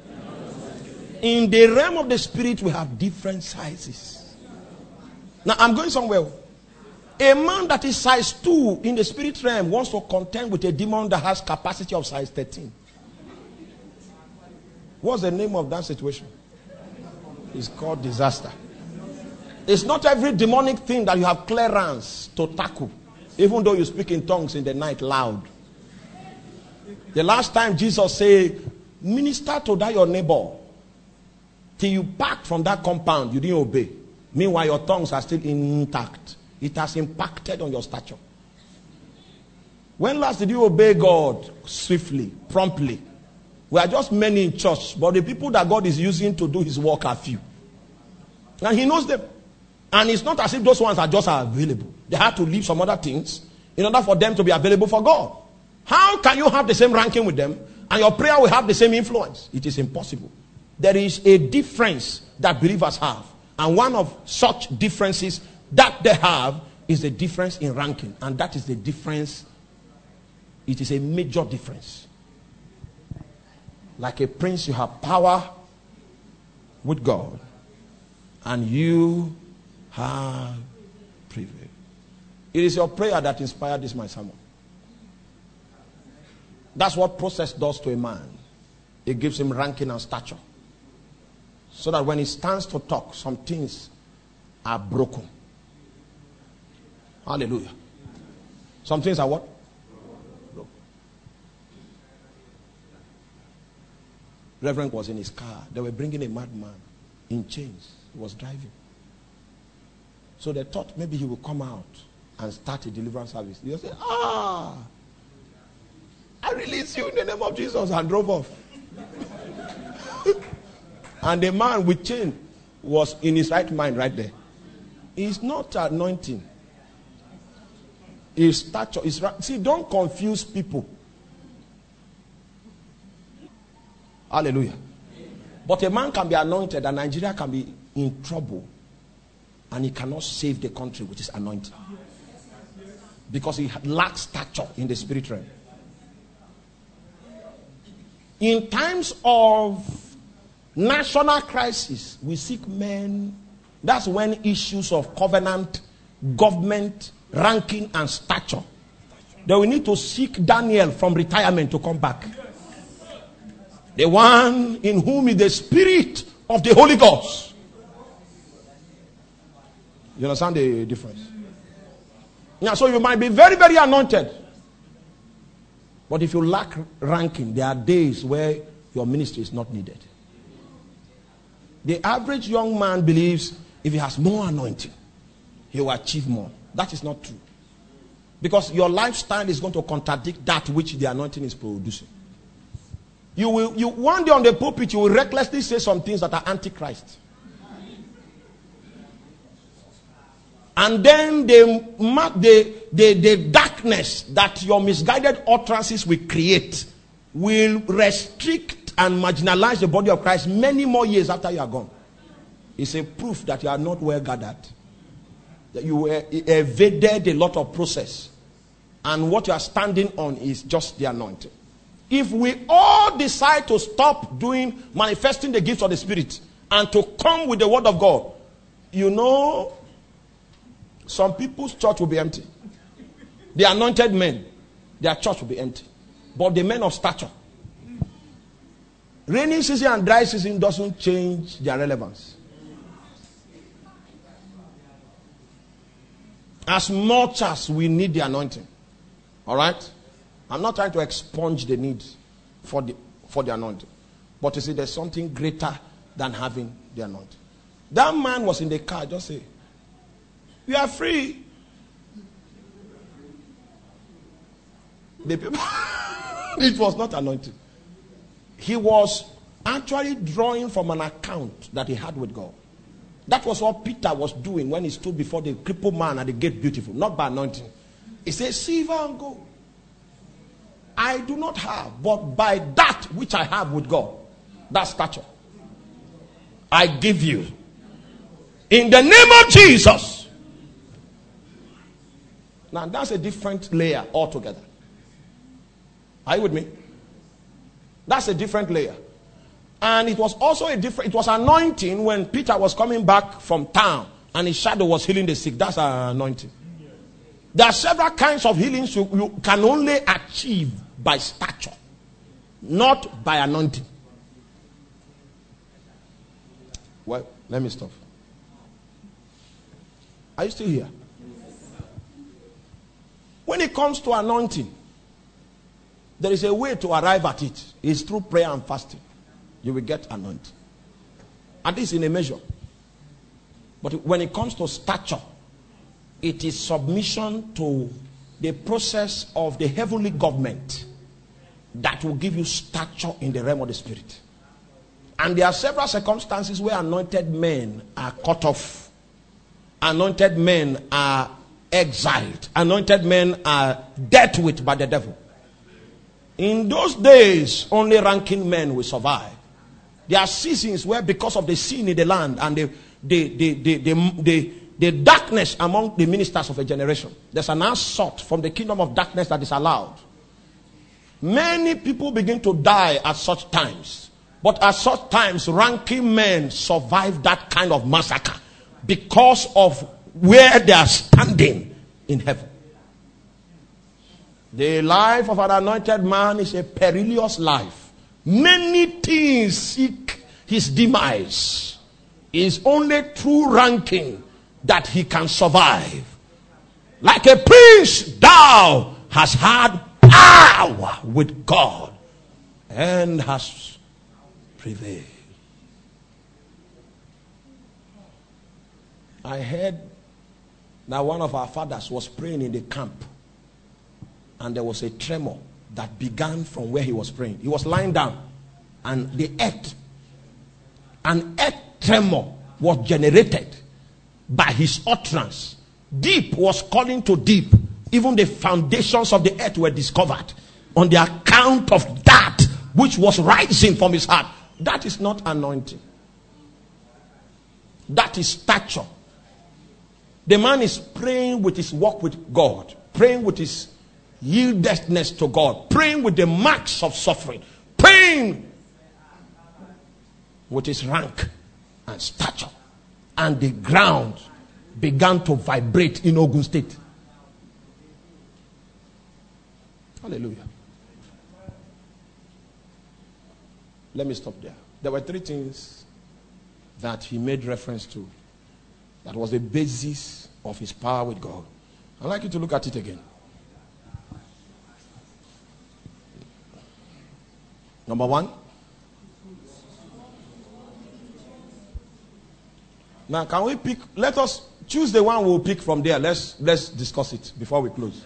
In the realm of the spirit we have different sizes. Now I'm going somewhere. A man that is size 2 in the spirit realm wants to contend with a demon that has capacity of size 13. What's the name of that situation? It's called disaster. It's not every demonic thing that you have clearance to tackle, even though you speak in tongues in the night loud. The last time Jesus said, minister to that your neighbor till you packed from that compound, you didn't obey. Meanwhile, your tongues are still intact. It has impacted on your stature. When last did you obey God swiftly, promptly? We are just many in church, but the people that God is using to do his work are few. And he knows them. And it's not as if those ones are just available. They have to leave some other things in order for them to be available for God. How can you have the same ranking with them and your prayer will have the same influence? It is impossible. There is a difference that believers have. And one of such differences that they have is the difference in ranking. And that is the difference. It is a major difference. Like a prince, you have power with God. And you have privilege. It is your prayer that inspired this my sermon. That's what process does to a man. It gives him ranking and stature. So that when he stands to talk, some things are broken. Hallelujah. Some things are what? Broken. Reverend was in his car. They were bringing a madman in chains. He was driving. So they thought maybe he would come out and start a deliverance service. They said, I release you in the name of Jesus, and drove off. And the man with chain was in his right mind right there. It's not anointing. His stature is right. See, don't confuse people. Hallelujah. But a man can be anointed and Nigeria can be in trouble. And he cannot save the country which is anointed. Because he lacks stature in the spirit realm. In times of national crisis, we seek men. That's when issues of covenant, government, ranking, and stature. Then we need to seek Daniel from retirement to come back. The one in whom is the spirit of the Holy Ghost. You understand the difference? Yeah, so you might be very, very anointed. But if you lack ranking, there are days where your ministry is not needed. The average young man believes if he has more anointing, he will achieve more. That is not true. Because your lifestyle is going to contradict that which the anointing is producing. You one day on the pulpit, you will recklessly say some things that are antichrist. And then the darkness that your misguided utterances will create will restrict and marginalize the body of Christ many more years after you are gone. It's a proof that you are not well gathered. that you evaded a lot of process. And what you are standing on is just the anointing. If we all decide to stop manifesting the gifts of the Spirit and to come with the word of God, you know, some people's church will be empty. The anointed men, their church will be empty. But the men of stature, rainy season and dry season doesn't change their relevance. As much as we need the anointing. All right? I'm not trying to expunge the need for the anointing. But you see, there's something greater than having the anointing. That man was in the car, just say, "You are free." The people, it was not anointing. He was actually drawing from an account that he had with God. That was what Peter was doing when he stood before the crippled man at the gate beautiful, not by anointing. He said, "Silver and gold I do not have, but by that which I have with God, that stature, I give you. In the name of Jesus." Now that's a different layer altogether. Are you with me? That's a different layer. And it was also it was anointing when Peter was coming back from town and his shadow was healing the sick. That's an anointing. There are several kinds of healings you can only achieve by stature, not by anointing. Well, let me stop. Are you still here? When it comes to anointing, there is a way to arrive at it. It's through prayer and fasting. You will get anointing. At least in a measure. But when it comes to stature, it is submission to the process of the heavenly government that will give you stature in the realm of the Spirit. And there are several circumstances where anointed men are cut off. Anointed men are exiled. Anointed men are dealt with by the devil. In those days, only ranking men will survive. There are seasons where, because of the sin in the land and the darkness among the ministers of a generation, there's an assault from the kingdom of darkness that is allowed. Many people begin to die at such times. But at such times, ranking men survive that kind of massacre because of where they are standing in heaven. The life of an anointed man is a perilous life. Many things seek his demise. It is only through ranking that he can survive. Like a prince, thou hast had power with God and has prevailed. I heard that one of our fathers was praying in the camp, and there was a tremor that began from where he was praying. He was lying down, and an earth tremor was generated by his utterance. Deep was calling to deep. Even the foundations of the earth were discovered on the account of that which was rising from his heart. That is not anointing. That is stature. The man is praying with his walk with God, praying with his yieldedness to God, praying with the marks of suffering, praying with his rank and stature. And the ground began to vibrate in Ogun State. Hallelujah. Let me stop there. There were three things that he made reference to that was the basis of his power with God. I'd like you to look at it again. Number one. Now, can we pick? Let us choose the one we'll pick from there. Let's discuss it before we close.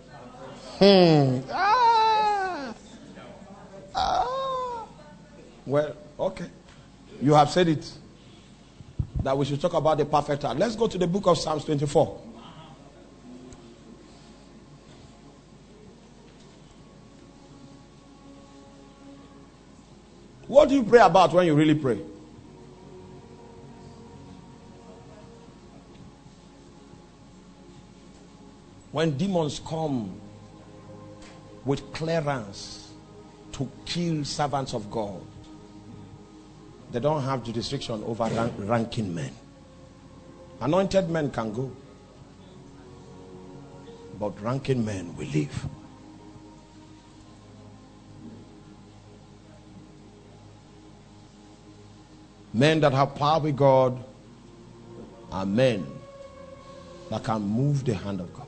Well, okay. You have said it. That we should talk about the perfect heart. Let's go to the book of Psalms 24. What do you pray about when you really pray? When demons come with clearance to kill servants of God, they don't have jurisdiction over ranking men. Anointed men can go, but ranking men will leave. Men that have power with God are men that can move the hand of God.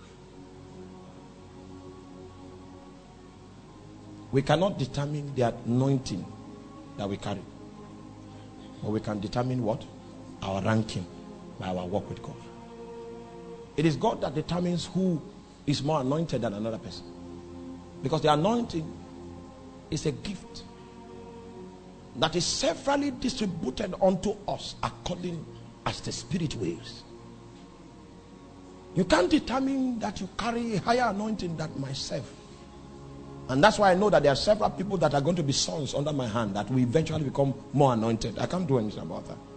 We cannot determine the anointing that we carry, but we can determine what? Our ranking by our walk with God. It is God that determines who is more anointed than another person, because the anointing is a gift that is severally distributed unto us according as the Spirit wills. You can't determine that you carry a higher anointing than myself. And that's why I know that there are several people that are going to be sons under my hand that will eventually become more anointed. I can't do anything about that.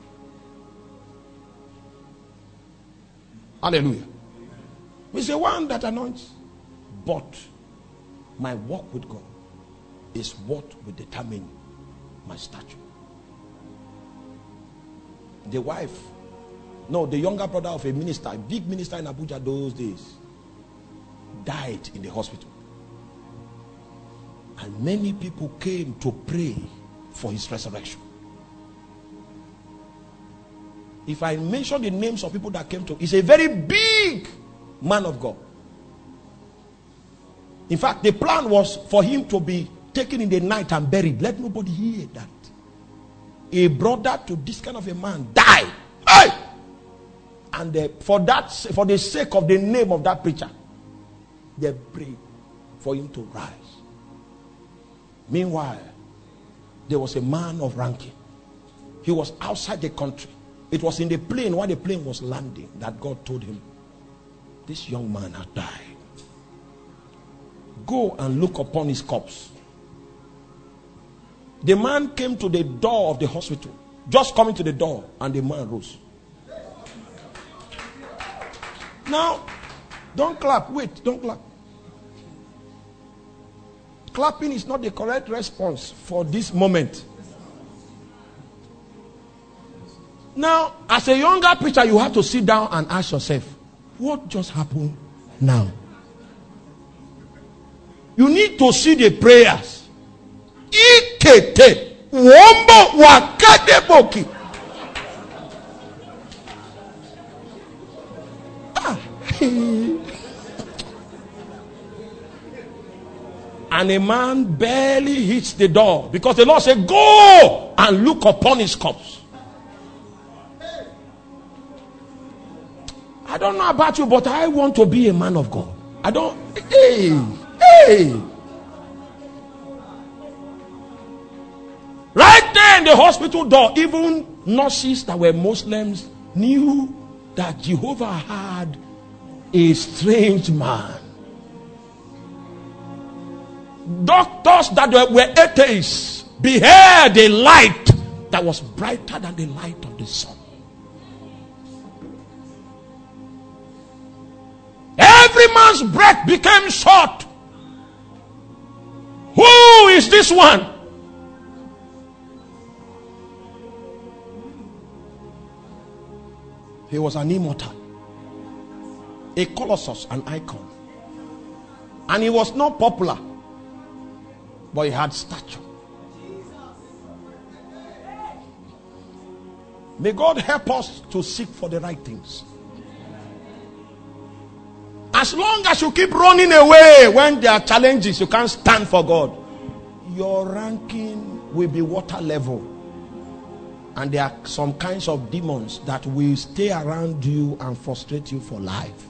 Hallelujah. He's the one that anoints. But my walk with God is what will determine my stature. The younger brother of a minister, a big minister in Abuja those days, died in the hospital. And many people came to pray for his resurrection. If I mention the names of people that came to, he's a very big man of God. In fact, the plan was for him to be taken in the night and buried. Let nobody hear that. A brother to this kind of a man died. Hey! And for the sake of the name of that preacher, they prayed for him to rise. Meanwhile, there was a man of ranking. He was outside the country. It was in the plane, while the plane was landing, that God told him, this young man had died. Go and look upon his corpse. The man came to the door of the hospital, just coming to the door, and the man rose. Now, don't clap. Wait, don't clap. Clapping is not the correct response for this moment. Now, as a younger preacher, you have to sit down and ask yourself, what just happened now? You need to see the prayers. Ikete wombo wakadeboki. And a man barely hits the door because the Lord said, go and look upon his corpse. I don't know about you, but I want to be a man of God. I don't. Hey. Right there in the hospital door, even nurses that were Muslims knew that Jehovah had a strange man. Doctors that were atheists beheld a light that was brighter than the light of the sun. Every man's breath became short. Who is this one? He was an immortal, a colossus, an icon. And he was not popular, but he had stature. May God help us to seek for the right things. As long as you keep running away when there are challenges, you can't stand for God, your ranking will be water level. And there are some kinds of demons that will stay around you and frustrate you for life.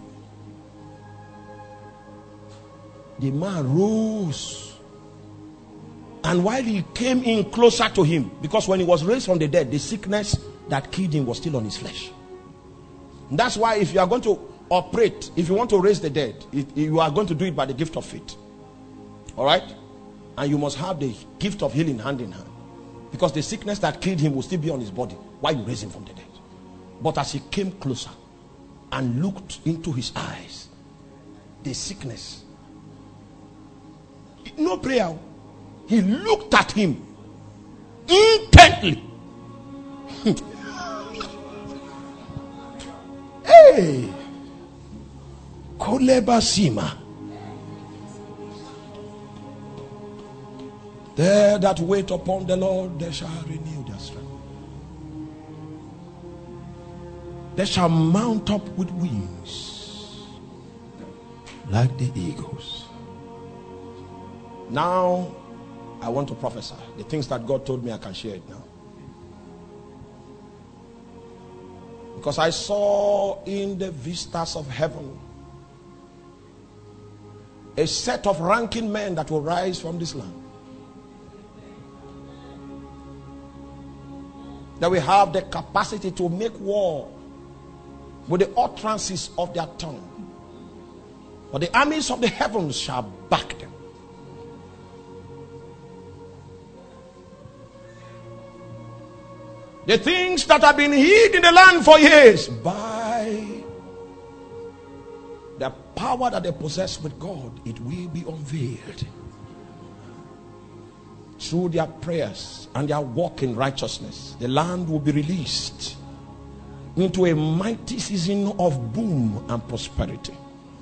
The man rose. And while he came in closer to him, because when he was raised from the dead, the sickness that killed him was still on his flesh. And that's why if you are going to operate, if you want to raise the dead, you are going to do it by the gift of faith. All right? And you must have the gift of healing hand in hand. Because the sickness that killed him will still be on his body while you raise him from the dead. But as he came closer and looked into his eyes, the sickness. No prayer. He looked at him intently. Hey, Koleba Sima. They that wait upon the Lord, they shall renew their strength. They shall mount up with wings like the eagles. Now, I want to prophesy. The things that God told me, I can share it now. Because I saw in the vistas of heaven a set of ranking men that will rise from this land. That we have the capacity to make war with the utterances of their tongue. But the armies of the heavens shall back them. The things that have been hid in the land for years, by the power that they possess with God, it will be unveiled. Through their prayers and their walk in righteousness, the land will be released into a mighty season of boom and prosperity.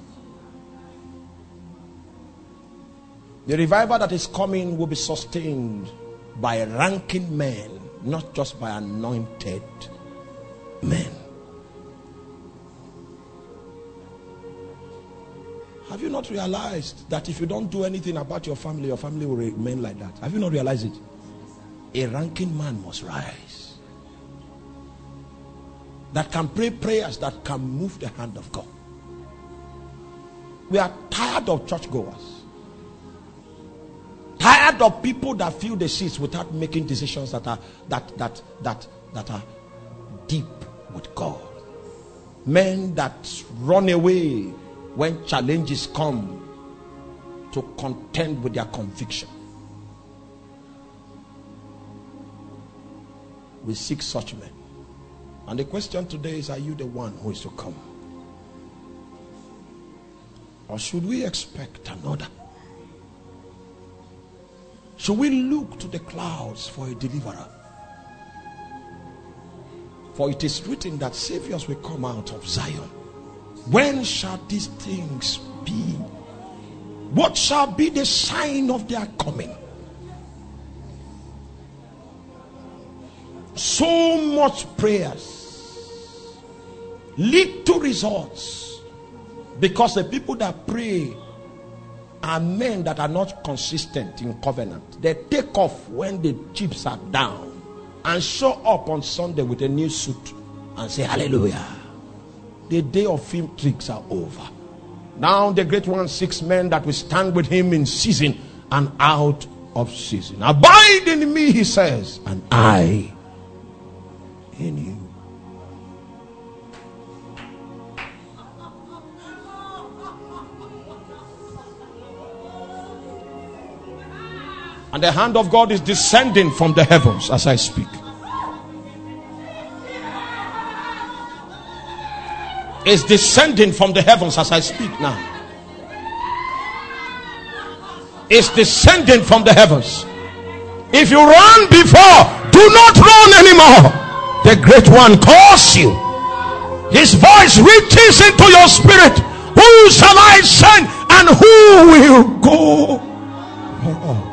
The revival that is coming will be sustained by ranking men, not just by anointed men. Have you not realized that if you don't do anything about your family will remain like that? Have you not realized it? A ranking man must rise, that can pray prayers that can move the hand of God. We are tired of churchgoers, tired of people that fill the seats without making decisions that are deep with God. Men that run away when challenges come to contend with their conviction. We seek such men. And the question today is, are you the one who is to come? Or should we expect another? Should we look to the clouds for a deliverer? For it is written that saviors will come out of Zion. When shall these things be? What shall be the sign of their coming? So much prayers lead to results, because the people that pray are men that are not consistent in covenant. They take off when the chips are down and show up on Sunday with a new suit and say hallelujah. The day of film tricks are over. Now the great one seeks men that will stand with him in season and out of season. Abide in me, he says, and I in you. And the hand of God is descending from the heavens as I speak. It's descending from the heavens as I speak now. It's descending from the heavens. If you run before, do not run anymore. The great one calls you. His voice reaches into your spirit. Who shall I send, and who will go for us?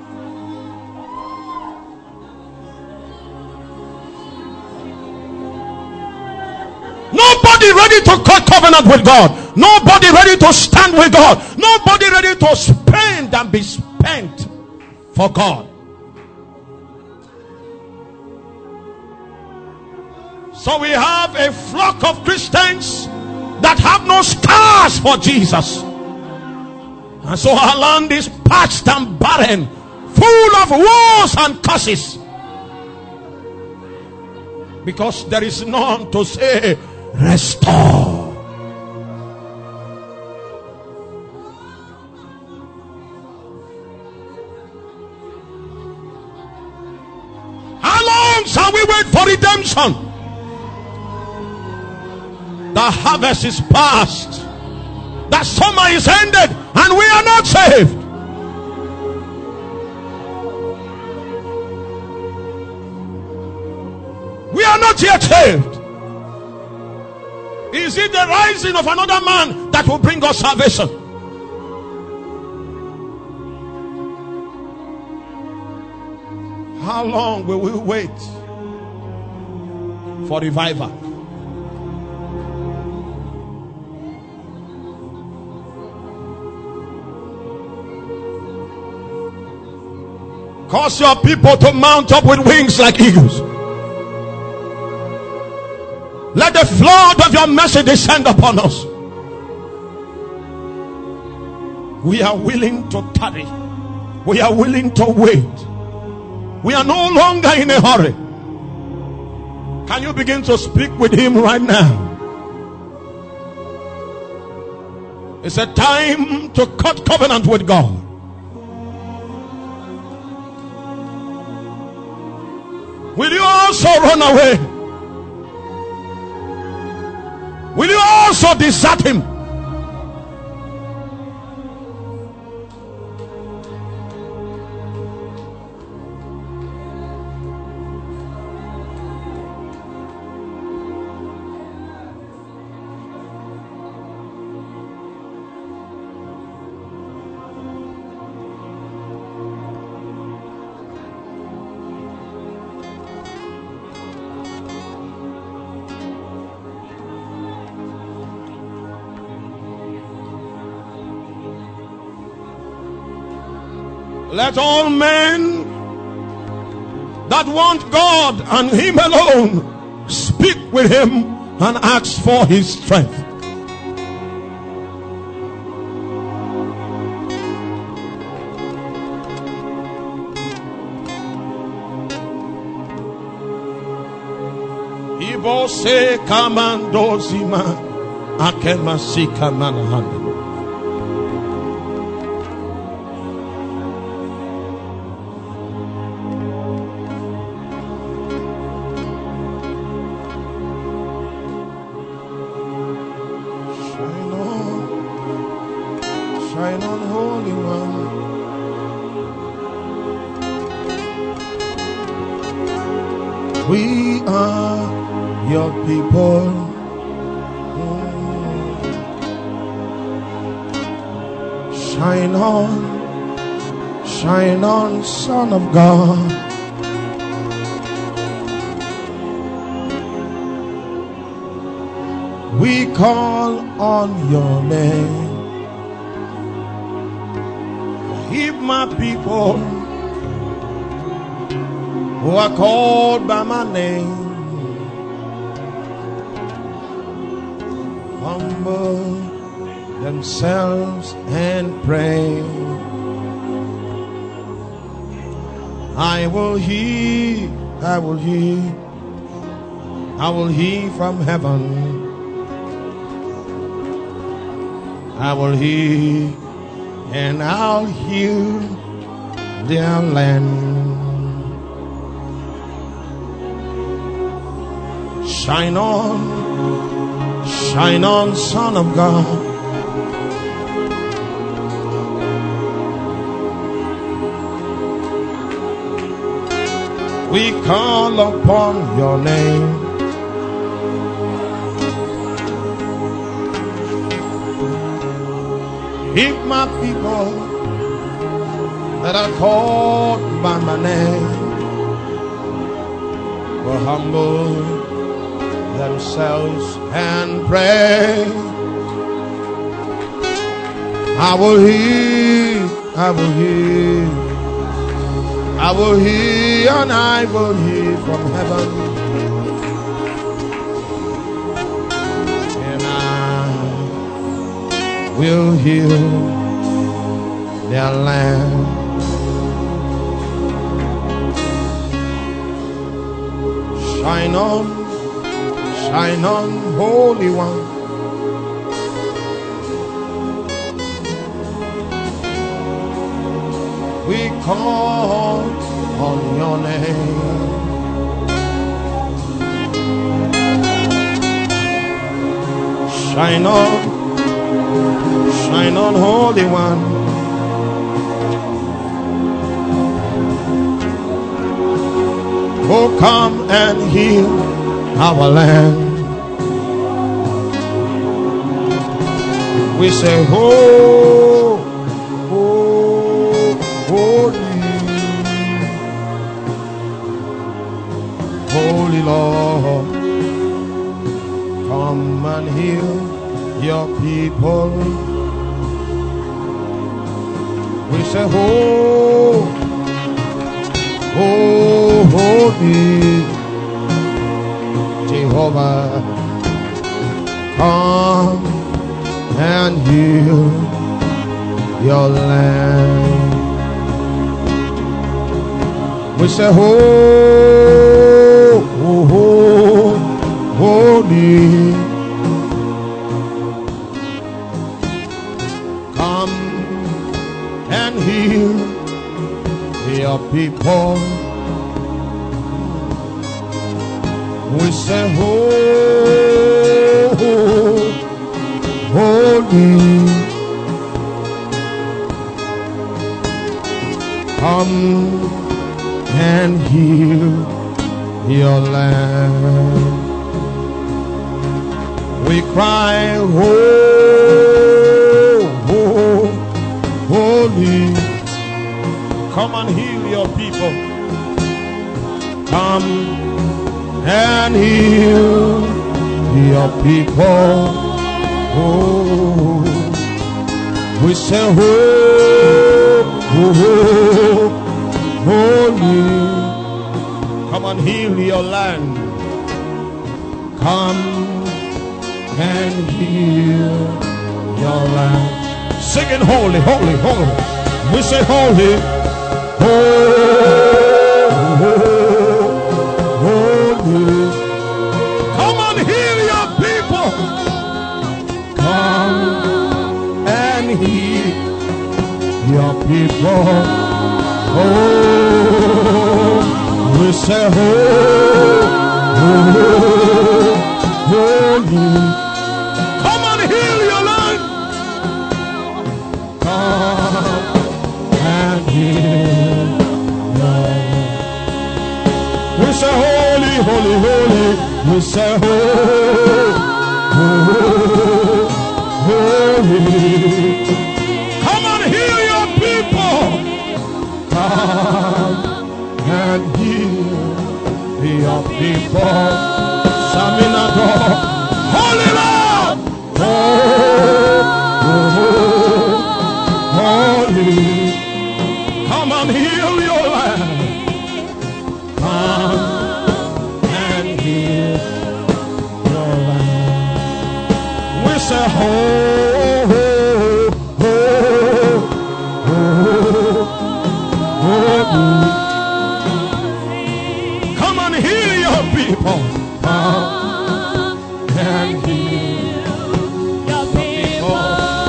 Nobody ready to cut covenant with God. Nobody ready to stand with God. Nobody ready to spend and be spent for God. So we have a flock of Christians that have no scars for Jesus. And so our land is parched and barren, full of woes and curses, because there is none to say, restore. How long shall we wait for redemption? The harvest is past. that summer is ended and we are not saved. We are not yet saved. Is it the rising of another man that will bring us salvation? How long will we wait for revival? Cause your people to mount up with wings like eagles. Let the flood of your mercy descend upon us. We are willing to tarry. We are willing to wait. We are no longer in a hurry. Can you begin to speak with him right now? It's a time to cut covenant with God. Will you also run away? Will you also desert him? Let all men that want God and him alone speak with him and ask for his strength. Ibo se kamando zima akema sika manahanda. Shine on, Holy One. We are your people. Shine on, Son of God. We call on your name. Hear my people who are called by my name. Humble themselves and pray. I will hear from heaven. I will hear and I'll heal their land. Shine on, Son of God. We call upon your name. If my people that are called by my name will humble themselves and pray, I will hear, and I will hear from heaven, and I will heal their land. Shine on, Holy One. We call on your name. Shine on, Shine on, Holy One. Oh, come and heal our land. We say, oh, oh, holy, holy Lord, come and heal your people. We say, oh, oh, holy Jehovah, come and heal your land. We say, oh, oh, oh, holy, come and heal your people. We say, oh, holy, come and heal your land. We cry, oh, holy, come and heal your people. Come and heal your people. Oh, we say, oh, oh, holy, come and heal your land. Come and heal your land. Singing holy, holy, holy. We say holy, oh, holy. Come and heal your people. Come and heal your people. Oh, we say, oh, holy. Come and heal your land. Come and heal your land. We say, holy, holy, holy. We say, oh, holy. Come and heal your people. Come and heal your people. Saminato, holy Lord, holy. Come and heal your land. Come and heal your land. We say, oh, come and heal your people. Come and heal your people.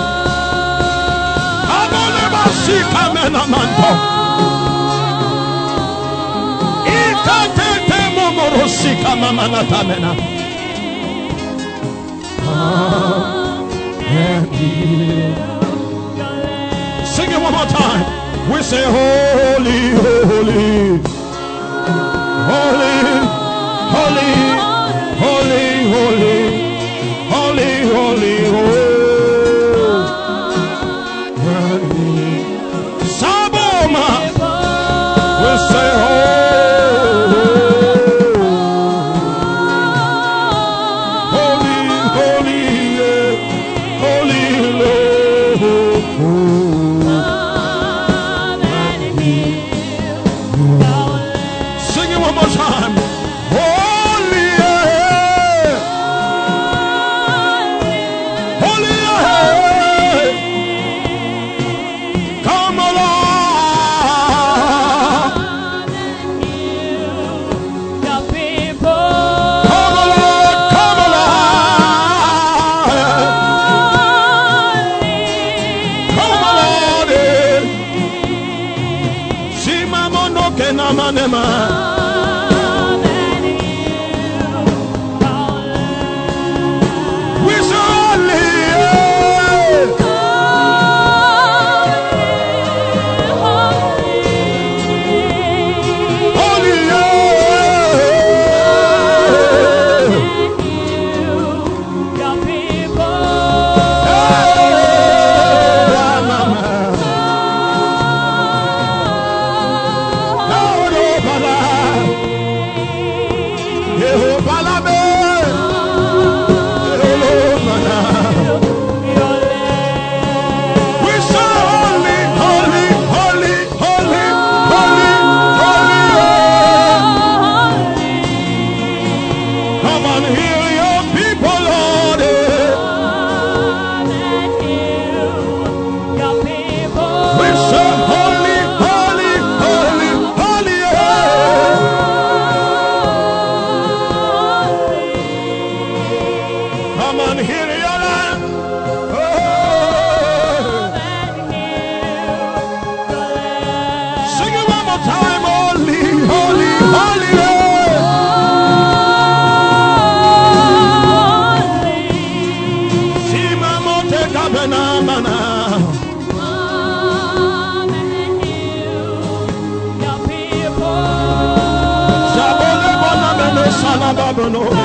Sing it one more time. We say, holy, holy, holy, holy, holy, holy, holy, holy, holy. Saboma. We say, holy, holy, holy, sing it one more time. Holy, holy, come along. Come along, come along. Come along. Shima mono kenama nema. no.